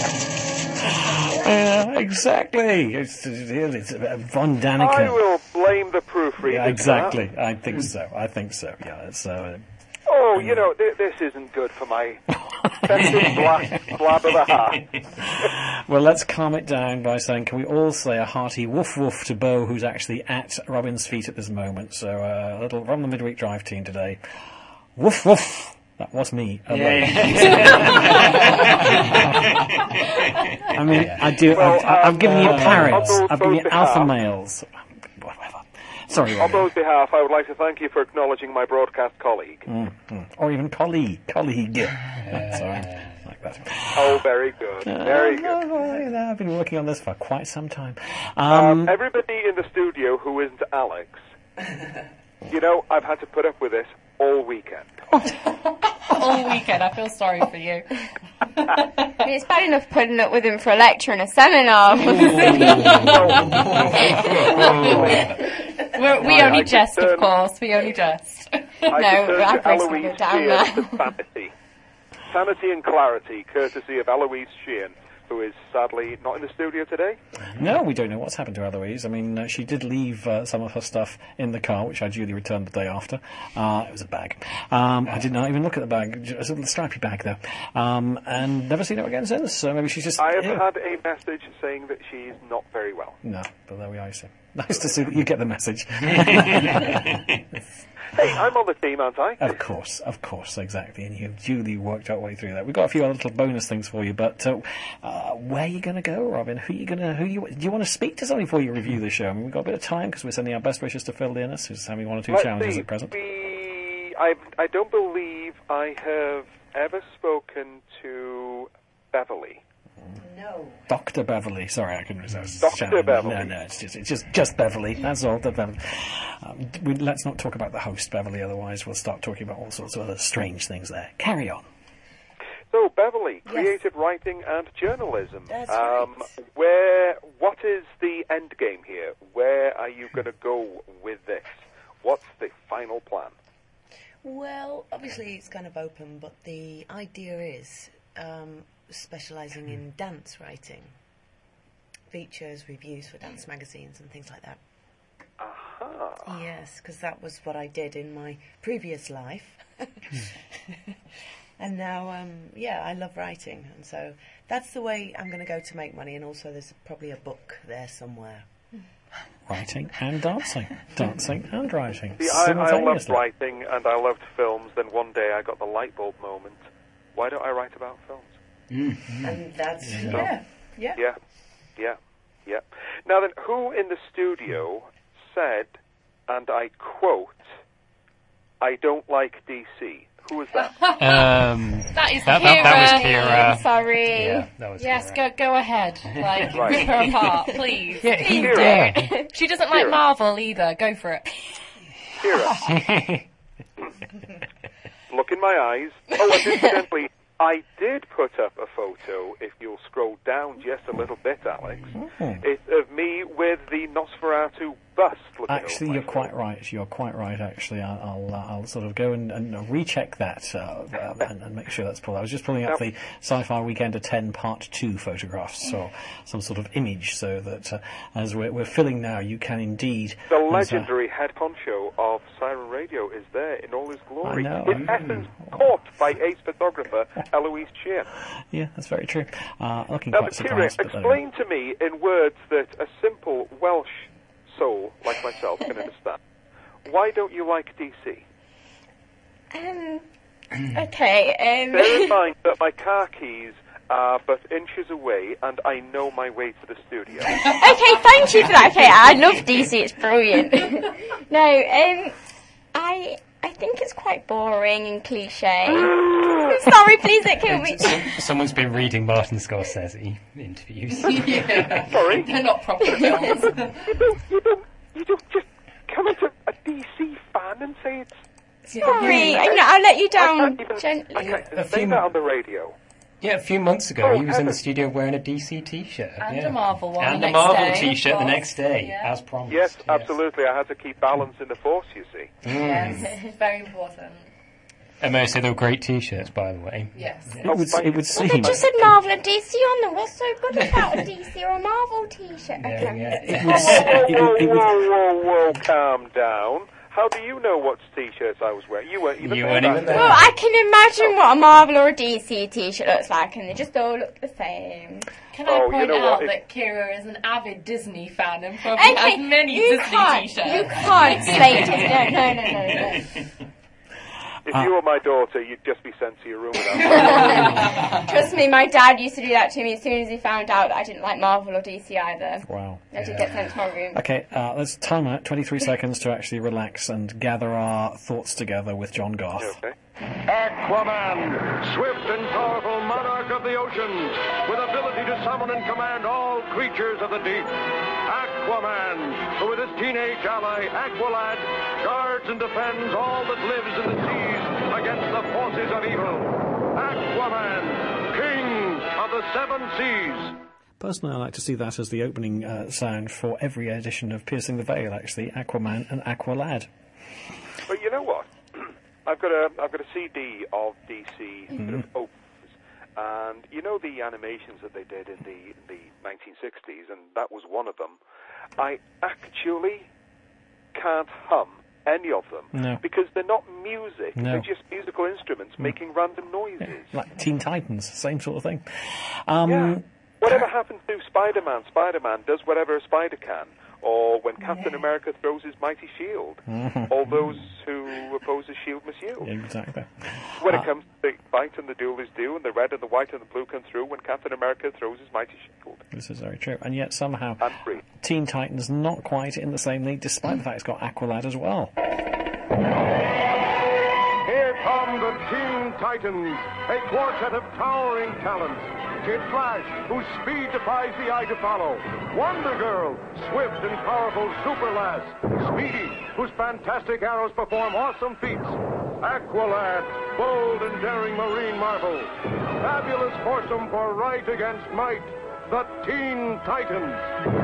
it? Exactly. It's von Däniken. I will blame the proofreader. Yeah, exactly. I think so. Yeah. Oh, this isn't good for my festive blab of a heart. Well, let's calm it down by saying, can we all say a hearty woof woof to Bo, who's actually at Robin's feet at this moment. So a little from the midweek drive team today. Woof woof. That was me. I mean, I do. Well, I've given you parrots. I've given you alpha males. Sorry, on Bo's behalf, I would like to thank you for acknowledging my broadcast colleague. Or even colleague. Sorry, like that. Oh, very good. Very good. I've been working on this for quite some time. Everybody in the studio who isn't Alex, I've had to put up with this all weekend. All weekend, I feel sorry for you. It's bad enough putting up with him for a lecture and a seminar. We only jest, of course. We only jest. I Eloise Sheehan to Sanity and Clarity, courtesy of Eloise Sheehan, who is sadly not in the studio today. No, we don't know what's happened to Eloise. I mean, she did leave some of her stuff in the car, which I duly returned the day after. It was a bag. I did not even look at the bag. It was a little stripy bag, though. And never seen her again since, so maybe she's just... I have had a message saying that she's not very well. No, but there we are, you see. Nice to see that you get the message. Hey, I'm on the team, aren't I? Of course, exactly. And you've duly worked your way through that. We've got a few other little bonus things for you, but where are you going to go, Robin? Do you want to speak to somebody before you review the show? I mean, we've got a bit of time because we're sending our best wishes to Phil Leonis, who's having one or two challenges at present. I don't believe I have ever spoken to Beverly. No. Dr. Beverly. Sorry, I couldn't resist. Dr. Beverly. No, it's just Beverly. That's all. Let's not talk about the host, Beverly, otherwise we'll start talking about all sorts of other strange things there. Carry on. So, Beverly, creative writing and journalism. That's right. What is the end game here? Where are you going to go with this? What's the final plan? Well, obviously it's kind of open, but the idea is specialising in dance writing. Features, reviews for dance magazines and things like that. Aha. Yes, because that was what I did in my previous life. And now, I love writing. And so that's the way I'm going to go to make money. And also there's probably a book there somewhere. Writing and dancing. Dancing and writing. See, I loved writing and I loved films. Then one day I got the light bulb moment. Why don't I write about films? Mm-hmm. And that's, Yeah. Now then, who in the studio said, and I quote, "I don't like DC." Who was that? That is that Kira. was Kira. Sorry. Yeah, that was Yes, Kira. go ahead. Like, Right. rip her apart, please. Yeah, Please Kira. do. She doesn't like Kira. Marvel either. Go for it. Kira. Look in my eyes. Oh, and incidentally, I did put up a photo, if you'll scroll down just a little bit, Alex. It's of me with the Nosferatu bust looking Actually, over you're my quite right. You're quite right. Actually, I'll sort of go and recheck that and make sure that's pulled. I was just pulling up the Sci-Fi Weekender 10 Part 2 photographs, so some sort of image, so that as we're filling now, you can indeed. The legendary head honcho of Siren Radio is there in all his glory. I know. In essence, caught by ace photographer Eloise Sheehan. Yeah, that's very true. Looking Now, quite Kira, surprised. But explain to me in words that a simple Welsh soul like myself can understand. Why don't you like DC? Okay. Bear in mind that my car keys are but inches away, and I know my way to the studio. Okay, thank you for that. Okay, I love DC. It's brilliant. No, I think it's quite boring and cliche. Sorry, please don't kill me. Someone's been reading Martin Scorsese interviews. Yeah. Sorry? They're not proper films. You don't just come into a DC fan and say it's... Sorry, I'll let you down gently. I can't say that on the radio. Yeah, a few months ago, he was in the studio wearing a DC T-shirt. And yeah. a Marvel one And the a next Marvel day, T-shirt of the course. next day, Yeah. as promised. Yes, absolutely. I had to keep balance in the force, you see. Yes, very important. And may I say they were great T-shirts, by the way. Yes. It would seem. They just said Marvel and DC on them. What's so good about a DC or a Marvel T-shirt? Whoa, calm down. How do you know what T-shirts I was wearing? You weren't even there. Well, I can imagine what a Marvel or a DC T-shirt looks like, and they just all look the same. Can I point out that Kira is an avid Disney fan and probably has many Disney T-shirts? You can't slate it. No. If you were my daughter, you'd just be sent to your room without. Trust me, my dad used to do that to me as soon as he found out that I didn't like Marvel or DC either. Wow. I did get sent to my room. Okay, let's time out 23 seconds to actually relax and gather our thoughts together with John Garth. Okay. Aquaman, swift and powerful monarch of the oceans, with ability to summon and command all creatures of the deep. Aquaman, who with his teenage ally, Aqualad, guards and defends all that lives in the seas against the forces of evil. Aquaman, king of the seven seas. Personally, I like to see that as the opening sound for every edition of Piercing the Veil, actually, Aquaman and Aqualad. But you know what? I've got a CD of DC sort of opens, and you know the animations that they did in the 1960s, and that was one of them. I actually can't hum any of them because they're not music; they're just musical instruments making random noises. Yeah, like Teen Titans, same sort of thing. Whatever happens to Spider-Man? Spider-Man does whatever a spider can. Or when Captain America throws his mighty shield. All those who oppose his shield must yield. Exactly. When it comes to the fight and the duel is due, and the red and the white and the blue come through when Captain America throws his mighty shield. This is very true. And yet somehow Teen Titans not quite in the same league, despite the fact it's got Aqualad as well. Here come the Teen Titans, a quartet of towering talent. Kid Flash, whose speed defies the eye to follow. Wonder Girl, swift and powerful super lass. Speedy, whose fantastic arrows perform awesome feats. Aqualad, bold and daring marine marvel. Fabulous foursome for right against might. The Teen Titans.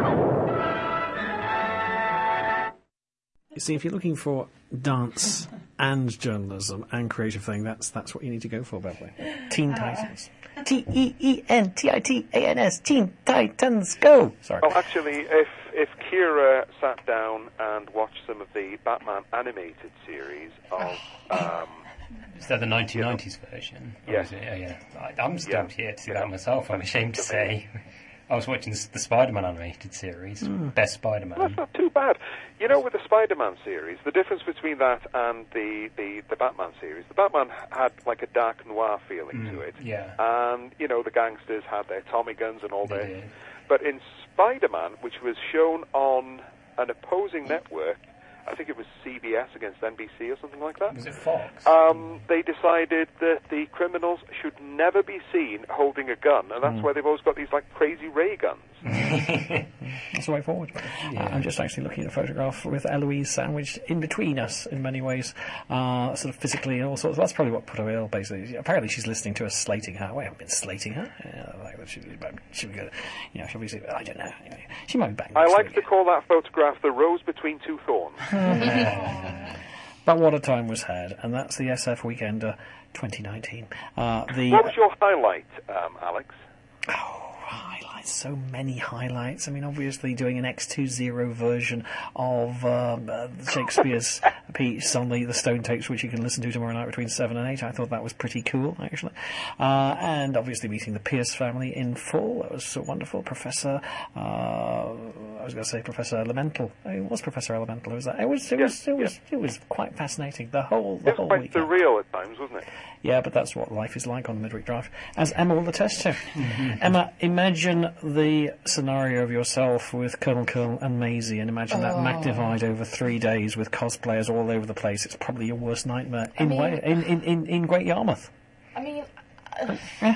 You see, if you're looking for dance and journalism and creative thing, that's what you need to go for, by the way. Teen Titans. Teentitans, Teen Titans, go! Sorry. Well, actually, if Kira sat down and watched some of the Batman animated series of... is that the 1990s version? Yes. Yeah. I'm stumped here to see that myself, I'm ashamed to say. I was watching the Spider-Man animated series, Best Spider-Man. Well, that's not too bad. You know, with the Spider-Man series, the difference between that and the Batman series, the Batman had like a dark noir feeling to it. Yeah. And, you know, the gangsters had their Tommy guns and all that. But in Spider-Man, which was shown on an opposing network, I think it was CBS against NBC or something like that. Was it Fox? They decided that the criminals should never be seen holding a gun, and that's why they've always got these like crazy ray guns. That's the way forward. I'm just actually looking at a photograph with Eloise sandwiched in between us in many ways, sort of physically and all sorts. That's probably what put her ill, basically. Apparently she's listening to us slating her. We haven't been slating her. Should we go, shall we see? I don't know. Anyway, she might be back I next like week. to call that photograph the rose between two thorns. But what a time was had, and that's the SF Weekender 2019. What was your highlight, Alex? Highlights, so many highlights. I mean, obviously doing an X20 version of Shakespeare's piece on the Stone Tapes, which you can listen to tomorrow night between 7 and 8. I thought that was pretty cool, actually. And obviously meeting the Pierce family in full. That was so wonderful. Professor Elemental. It was Professor Elemental. It was quite fascinating. The whole It was quite weekend. surreal at times, wasn't it? Yeah, but that's what life is like on the Midweek Drive, as Emma will attest to. Emma, imagine the scenario of yourself with Colonel and Maisie, and imagine that magnified over 3 days with cosplayers all over the place. It's probably your worst nightmare in Great Yarmouth. I mean, Yeah.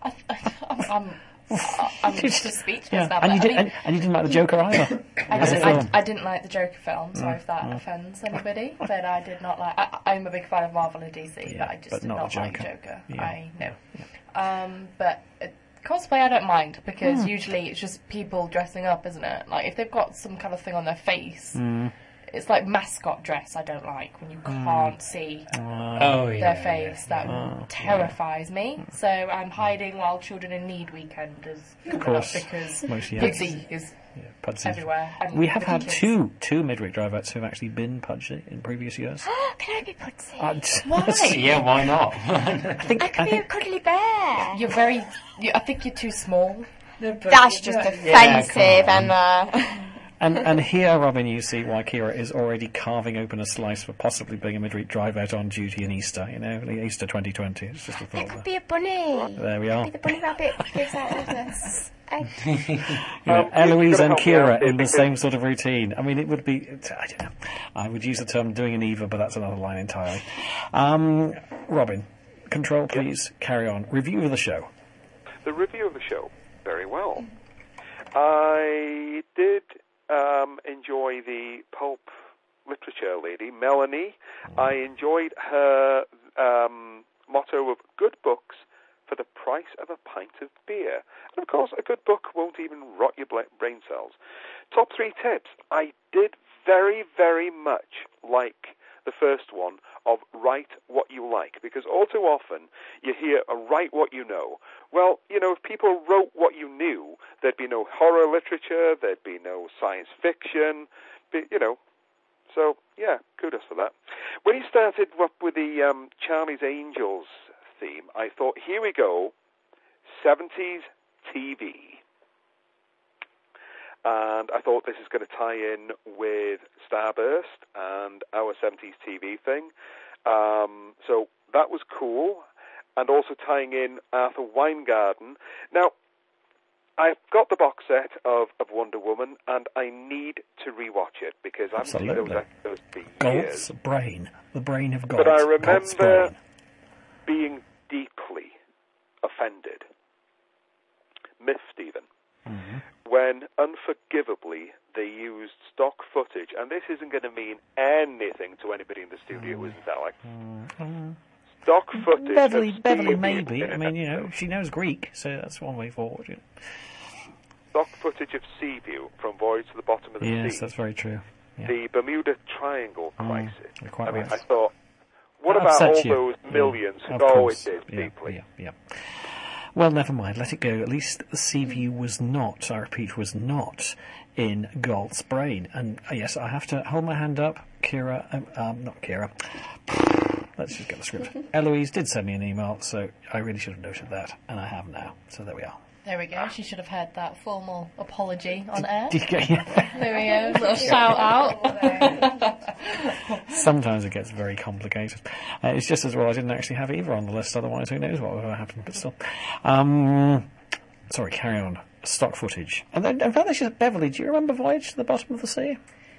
I'm just speechless now. And but you didn't like the Joker either. I didn't like the Joker film, so if that offends anybody, but I did not like. I'm a big fan of Marvel and DC, but I just did not like Joker. Yeah. I know. But cosplay, I don't mind because usually it's just people dressing up, isn't it? Like if they've got some kind of thing on their face. It's like mascot dress I don't like, when you can't see their face. That terrifies me. So I'm hiding while Children in Need weekend is coming up because Pudsey is everywhere. And We have had two Midweek Drive-outs who have actually been Pudsey in previous years. Can I be Pudsey? Why? Yeah, why not? I could be a cuddly bear. You're I think you're too small. That's just offensive, Emma. And here, Robin, you see why Kira is already carving open a slice for possibly being a Midweek Drive-out on duty in Easter, Easter 2020. It's just a thought. I could be a bunny. There we are. Be the bunny rabbit gives out all this. Eloise and Kira in the same sort of routine. I mean, it would be... I don't know. I would use the term doing an Eva, but that's another line entirely. Robin, control, please. Carry on. Review of the show. The review of the show. Very well. I did enjoy the pulp literature lady, Melanie. I enjoyed her motto of good books for the price of a pint of beer. And of course, a good book won't even rot your brain cells. Top 3 tips. I did very, very much like the first one of write what you like, because all too often you hear write what you know. Well, if people wrote what you knew, there'd be no horror literature, there'd be no science fiction, So, yeah, kudos for that. When he started up with the Charlie's Angels theme, I thought, here we go, 70s TV. And I thought this is going to tie in with Starburst and our 70s TV thing. So that was cool. And also tying in Arthur Weingarten. Now, I've got the box set of Wonder Woman, and I need to rewatch it because I've seen those episodes for years. Galt's brain. The brain of Galt. But I Galt's remember brain. being deeply offended, miffed even, when unforgivably they used stock footage, and this isn't going to mean anything to anybody in the studio, isn't it, Alex? Stock footage. Beverly maybe. I mean, she knows Greek, so that's one way forward. Stock footage of Seaview from Voyage to the Bottom of the Sea. Yes, that's very true. Yeah. The Bermuda Triangle crisis. You're quite right. I thought, what That about all upsets you. those millions? Of Oh, course. it did, deeply. Yeah. Well, never mind. Let it go. At least the Seaview was not, I repeat, was not in Galt's brain. And yes, I have to hold my hand up. Kira, not Kira. Let's just get the script. Eloise did send me an email, so I really should have noted that, and I have now. So there we are. There we go. She should have heard that formal apology on air. Yeah. There we go. Little shout out. Sometimes it gets very complicated. It's just as well I didn't actually have Eva on the list, otherwise who knows what would have happened, but still. Sorry, carry on. Stock footage. And then, in fact, Beverly, do you remember Voyage to the Bottom of the Sea?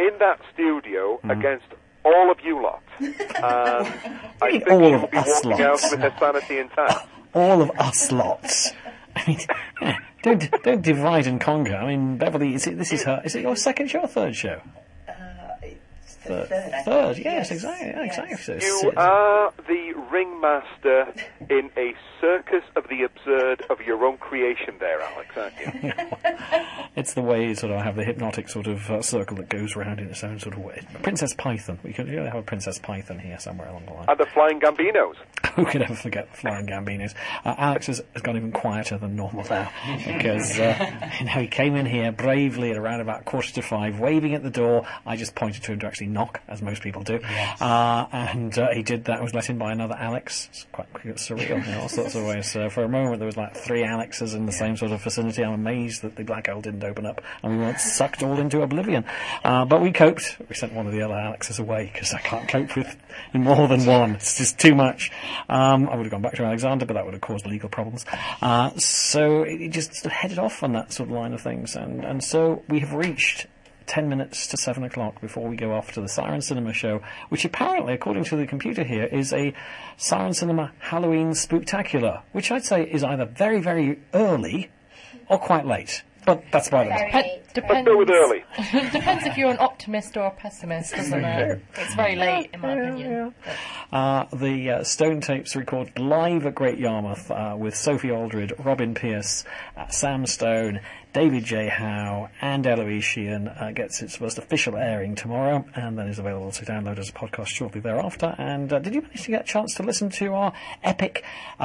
in that studio against all of you lot. I think all she'll of be us walking out lots? with her sanity intact. All of us lots. I mean, yeah, don't divide and conquer. I mean, Beverly, is it your second show or third show? Third, yes, exactly. Yeah, exactly. So You are the ringmaster in a circus of the absurd of your own creation there, Alex, aren't you? It's the way sort of I have the hypnotic sort of circle that goes round in its own sort of way. Princess Python. We could really have a Princess Python here somewhere along the line. And the Flying Gambinos. Who could ever forget the Flying Gambinos? Alex has gone even quieter than normal now because he came in here bravely at around about 4:45, waving at the door. I just pointed to him to actually knock, as most people do, and he did that. Was let in by another Alex. It's quite surreal in all sorts of ways. For a moment, there was like 3 Alexes in the same sort of vicinity. I'm amazed that the black hole didn't open up and we weren't sucked all into oblivion. But we coped. We sent one of the other Alexes away because I can't cope with more than one. It's just too much. I would have gone back to Alexander, but that would have caused legal problems. So it just sort of headed off on that sort of line of things. And so we have reached 10 minutes to 7 o'clock before we go off to the Siren Cinema show, which apparently, according to the computer here, is a Siren Cinema Halloween Spooktacular, which I'd say is either very, very early or quite late. But that's by the way. Depends. Go with early. Depends if you're an optimist or a pessimist, doesn't it? It's very late, in my opinion. The Stone Tapes recorded live at Great Yarmouth with Sophie Aldred, Robin Pierce, Sam Stone, David J. Howe, and Eloise Sheehan. Gets its first official airing tomorrow, and then is available to download as a podcast shortly thereafter. And did you manage to get a chance to listen to our epic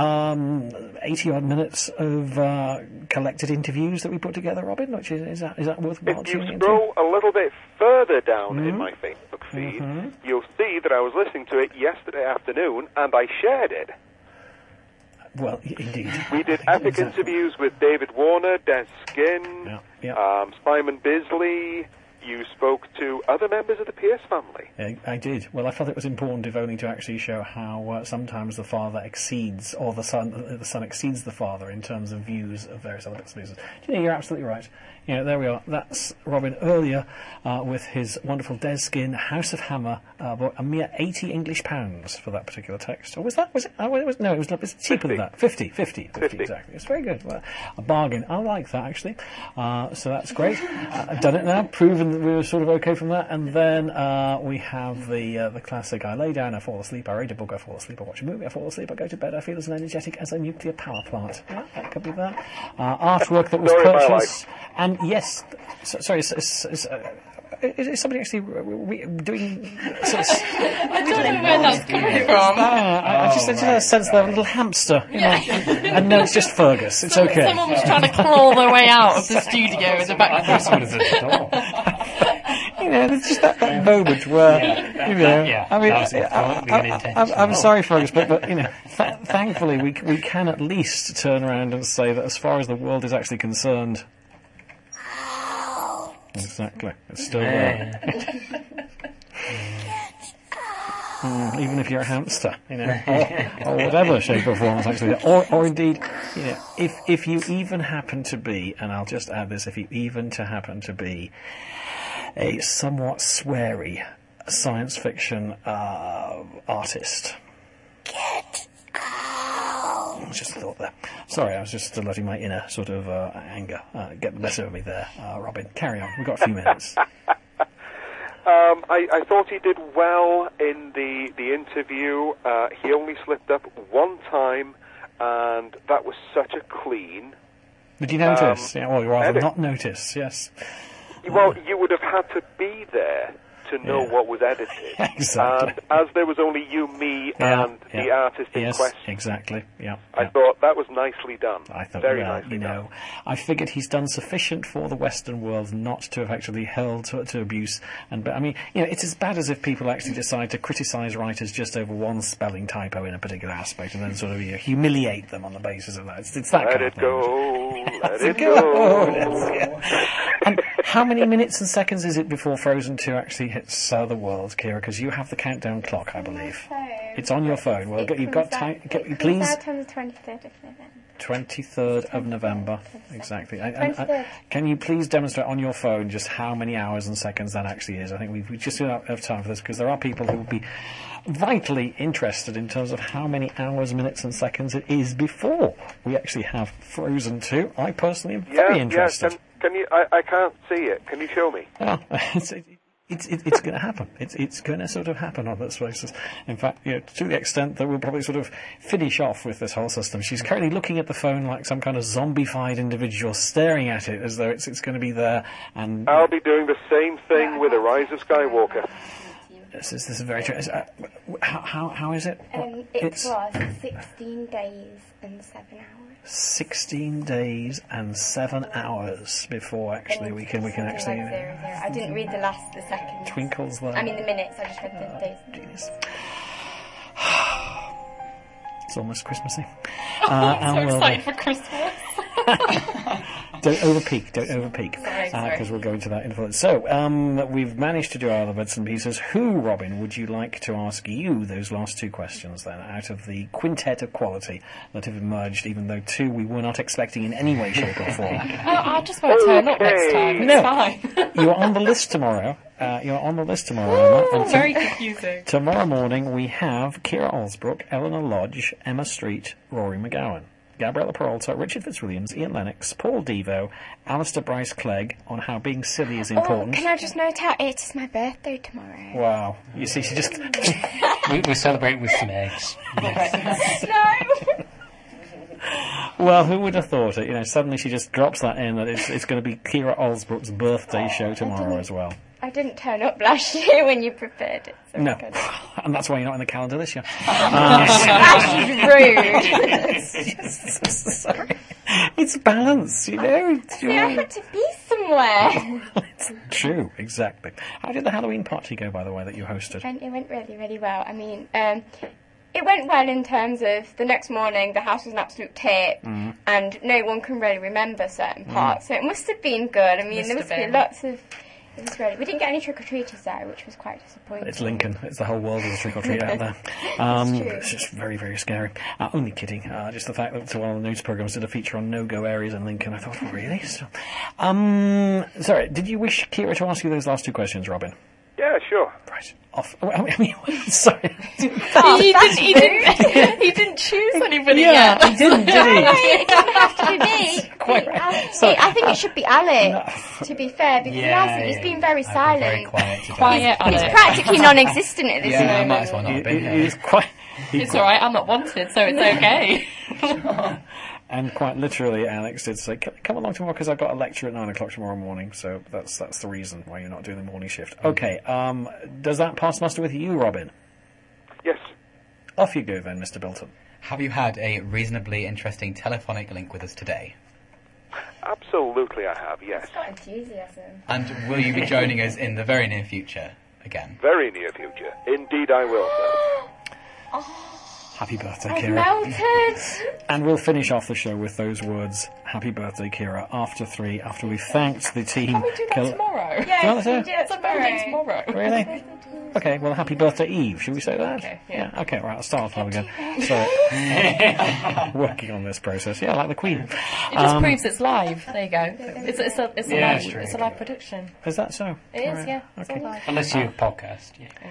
80-odd minutes of collected interviews that we put together, Robin? Which is that worthwhile If you tuning into? scroll a little bit further down in my Facebook feed, you'll see that I was listening to it yesterday afternoon, and I shared it. Well, indeed. We did epic interviews with David Warner, Des Skin, Simon Bisley. You spoke to other members of the Pierce family. I did. Well, I felt it was important, if only to actually show how sometimes the father exceeds, or the son exceeds the father in terms of views of various other bits and pieces. You're absolutely right. There we are. That's Robin earlier with his wonderful Des Skin, House of Hammer, a mere £80 for that particular text. Or was it? No, it was cheaper than that. 50 exactly. It's very good. Well, a bargain. I like that, actually. So that's great. I've done it now, proven that we were sort of okay from that. And then we have the classic, I lay down, I fall asleep, I read a book, I fall asleep, I watch a movie, I fall asleep, I go to bed, I feel as energetic as a nuclear power plant. Yeah, that could be that. Artwork that was purchased. And yes, sorry, is somebody actually doing... I don't know where that's coming from. I just had a sense they're a little hamster, and no, it's just Fergus. It's okay. Someone was trying to claw their way out of the studio in the background. There's just that moment where, I'm sorry, Fergus, but thankfully we can at least turn around and say that as far as the world is actually concerned, exactly, it's still there. Even if you're a hamster, or whatever shape or form it's actually, or indeed, if you even happen to be, and I'll just add this, if you even happen to be a somewhat sweary science fiction artist. Get out! I just thought there. Sorry, I was just letting my inner sort of anger get the better of me there. Robin, carry on. We've got a few minutes. I thought he did well in the interview. He only slipped up one time, and that was such a clean. Did you notice? Or rather, not notice, yes. Well, you would have had to be there to know what was edited. Exactly. And as there was only you, me, and the artist in question. Exactly. I thought that was nicely done. I thought, very nicely done. I figured he's done sufficient for the Western world not to have actually held to abuse. But I mean, it's as bad as if people actually decide to criticise writers just over one spelling typo in a particular aspect, and then sort of humiliate them on the basis of that. It's that Let kind it of thing. go. Let it go. And how many minutes and seconds is it before Frozen 2 actually hits the world, Kira? Because you have the countdown clock, I believe. It's on your phone. Well, you've got time. Please. It's out on the 23rd of November. 23rd of November, exactly. And 23rd. can you please demonstrate on your phone just how many hours and seconds that actually is? I think we just don't have time for this because there are people who will be vitally interested in terms of how many hours, minutes and seconds it is before we actually have Frozen 2. I personally am very interested. Yeah, can you? I can't see it. Can you show me? Oh, it's going to happen. It's going to sort of happen on this basis. In fact, to the extent that we'll probably sort of finish off with this whole system. She's currently looking at the phone like some kind of zombified individual, staring at it as though it's going to be there. And I'll be doing the same thing with The Rise of Skywalker. This is very true. How is it? It was 16 days and 7 hours. 16 days and 7 hours before actually we can actually. Like 0, 0. I didn't read the seconds. Twinkles there. I mean the minutes. I just read the days. Genius. It's almost Christmassy. I'm so excited for Christmas. Don't overpeak. Sorry. Because we'll go into that in a minute. So, we've managed to do our other bits and pieces. Who, Robin, would you like to ask you those last two questions then, out of the quintet of quality that have emerged, even though two we were not expecting in any way, shape or form? I just want to turn up next time. It's fine. You're on the list tomorrow. Emma. And Very confusing. Tomorrow morning we have Kira Alsbrook, Eleanor Lodge, Emma Street, Rory McGowan, Gabriella Peralta, Richard Fitzwilliams, Ian Lennox, Paul Devo, Alistair Bryce Clegg on how being silly is important. Can I just note out, it is my birthday tomorrow. Wow. You see, she just... we celebrate with some eggs. No! Well, who would have thought it? Suddenly she just drops that in that it's going to be Kira Alsbrook's birthday show tomorrow as well. I didn't turn up last year when you prepared it. So No, and that's why you're not in the calendar this year. That's rude. Sorry. It's balance, I had to be somewhere. It's true, exactly. How did the Halloween party go, by the way, that you hosted? It went really, really well. I mean, it went well in terms of the next morning the house was an absolute tip and no one can really remember certain parts, so it must have been good. I mean, there must be lots of... We didn't get any trick-or-treaters though, which was quite disappointing. It's Lincoln. It's the whole world of the trick-or-treat out there. It's just very, very scary. Only kidding. Just the fact that one of the news programmes did a feature on no-go areas in Lincoln. I thought, really? So, sorry, did you wish Kira to ask you those last two questions, Robin? Yeah, sure. Right. Off. I mean, sorry. He didn't choose anybody yet. He didn't, did he? It doesn't have to be me. I think it should be Alex, to be fair, because he hasn't. He's been very silent. Very quiet today. Quiet, He's Alex. practically non-existent at this I moment. might as well not have been here. He's quite... It's alright, I'm not wanted, so it's okay. And quite literally, Alex did say, come along tomorrow because I've got a lecture at 9 o'clock tomorrow morning, so that's the reason why you're not doing the morning shift. Okay, does that pass muster with you, Robin? Yes. Off you go then, Mr. Bilton. Have you had a reasonably interesting telephonic link with us today? Absolutely, I have, yes. It's got enthusiasm. And will you be joining us in the very near future again? Very near future. Indeed I will, sir. Happy birthday, I've Kira. melted. And we'll finish off the show with those words, happy birthday, Kira, after 3, after we've thanked the team. Can we do that tomorrow? Yeah, Do you want to do it? It's a birthday tomorrow. Really? Okay, well, happy birthday Eve. Should we say that? Okay, yeah. Okay, right, I'll start off now again. So, working on this process. Yeah, like the Queen. It just proves it's live. There you go. It's a live production. Is that so? It is, Right. yeah. It's all Okay. live. Unless you podcast.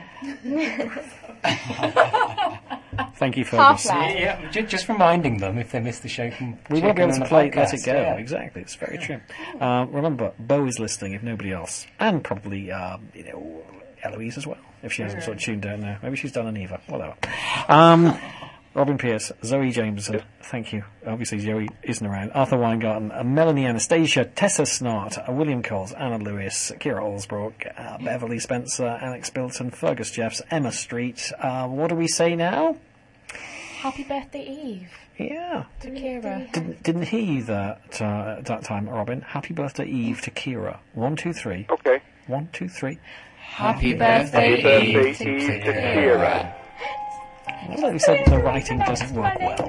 Thank you, Half Fergus. loud. Yeah, just reminding them if they miss the show. We won't be able to play Let It Go. Yeah. Exactly, it's very true. Remember, Bo is listening, if nobody else. And probably, Eloise as well, if she hasn't sort of tuned out now. Maybe she's done an Eva, whatever. Robin Pierce, Zoe Jameson, thank you. Obviously, Zoe isn't around. Arthur Weingarten, Melanie Anastasia, Tessa Snart, William Coles, Anna Lewis, Kira Alsbrook, Beverly Spencer, Alex Bilton, Fergus Jeffs, Emma Street. What do we say now? Happy birthday, Eve. Yeah. To Kira. Didn't hear you that time, Robin. Happy birthday, Eve, to Kira. 1, 2, 3. Okay. 1, 2, 3. Happy birthday, Eve, to Kira. Well, you said the writing doesn't work well.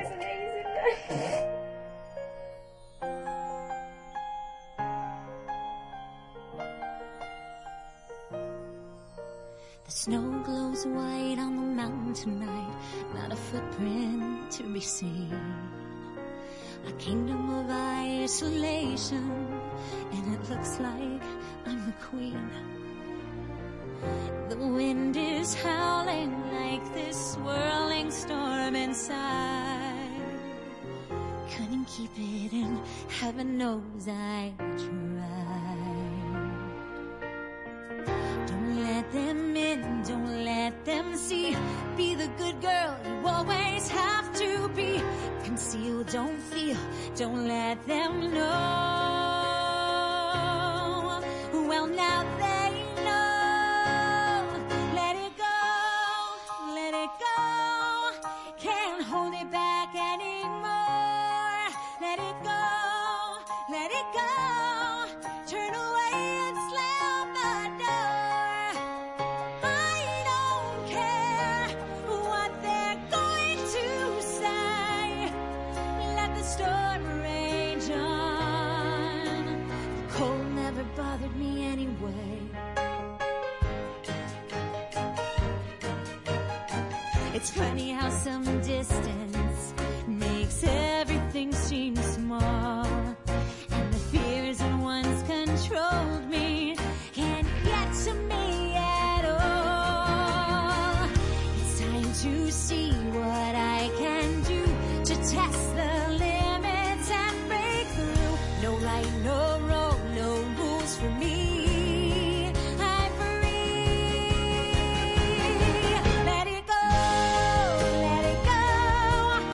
The snow glows white on the mountain tonight, not a footprint to be seen. a kingdom of isolation, and it looks like I'm the queen. The wind is howling like this swirling storm inside. Couldn't keep it in, heaven knows I tried. Don't let them in, don't let them see. Be the good girl you always have to be. Conceal, don't feel, don't let them know. Well, now they know. Let it go, let it go. Can't hold it back anymore. Let it go, let it go. Turn away and slam the door. I don't care what they're going to say. Let the storm rage on. The cold never bothered me anyway. It's funny how some distance makes everything seem small, and the fears that once controlled me can't get to me at all. It's time to see what I can do to test the limits and break through. No light, no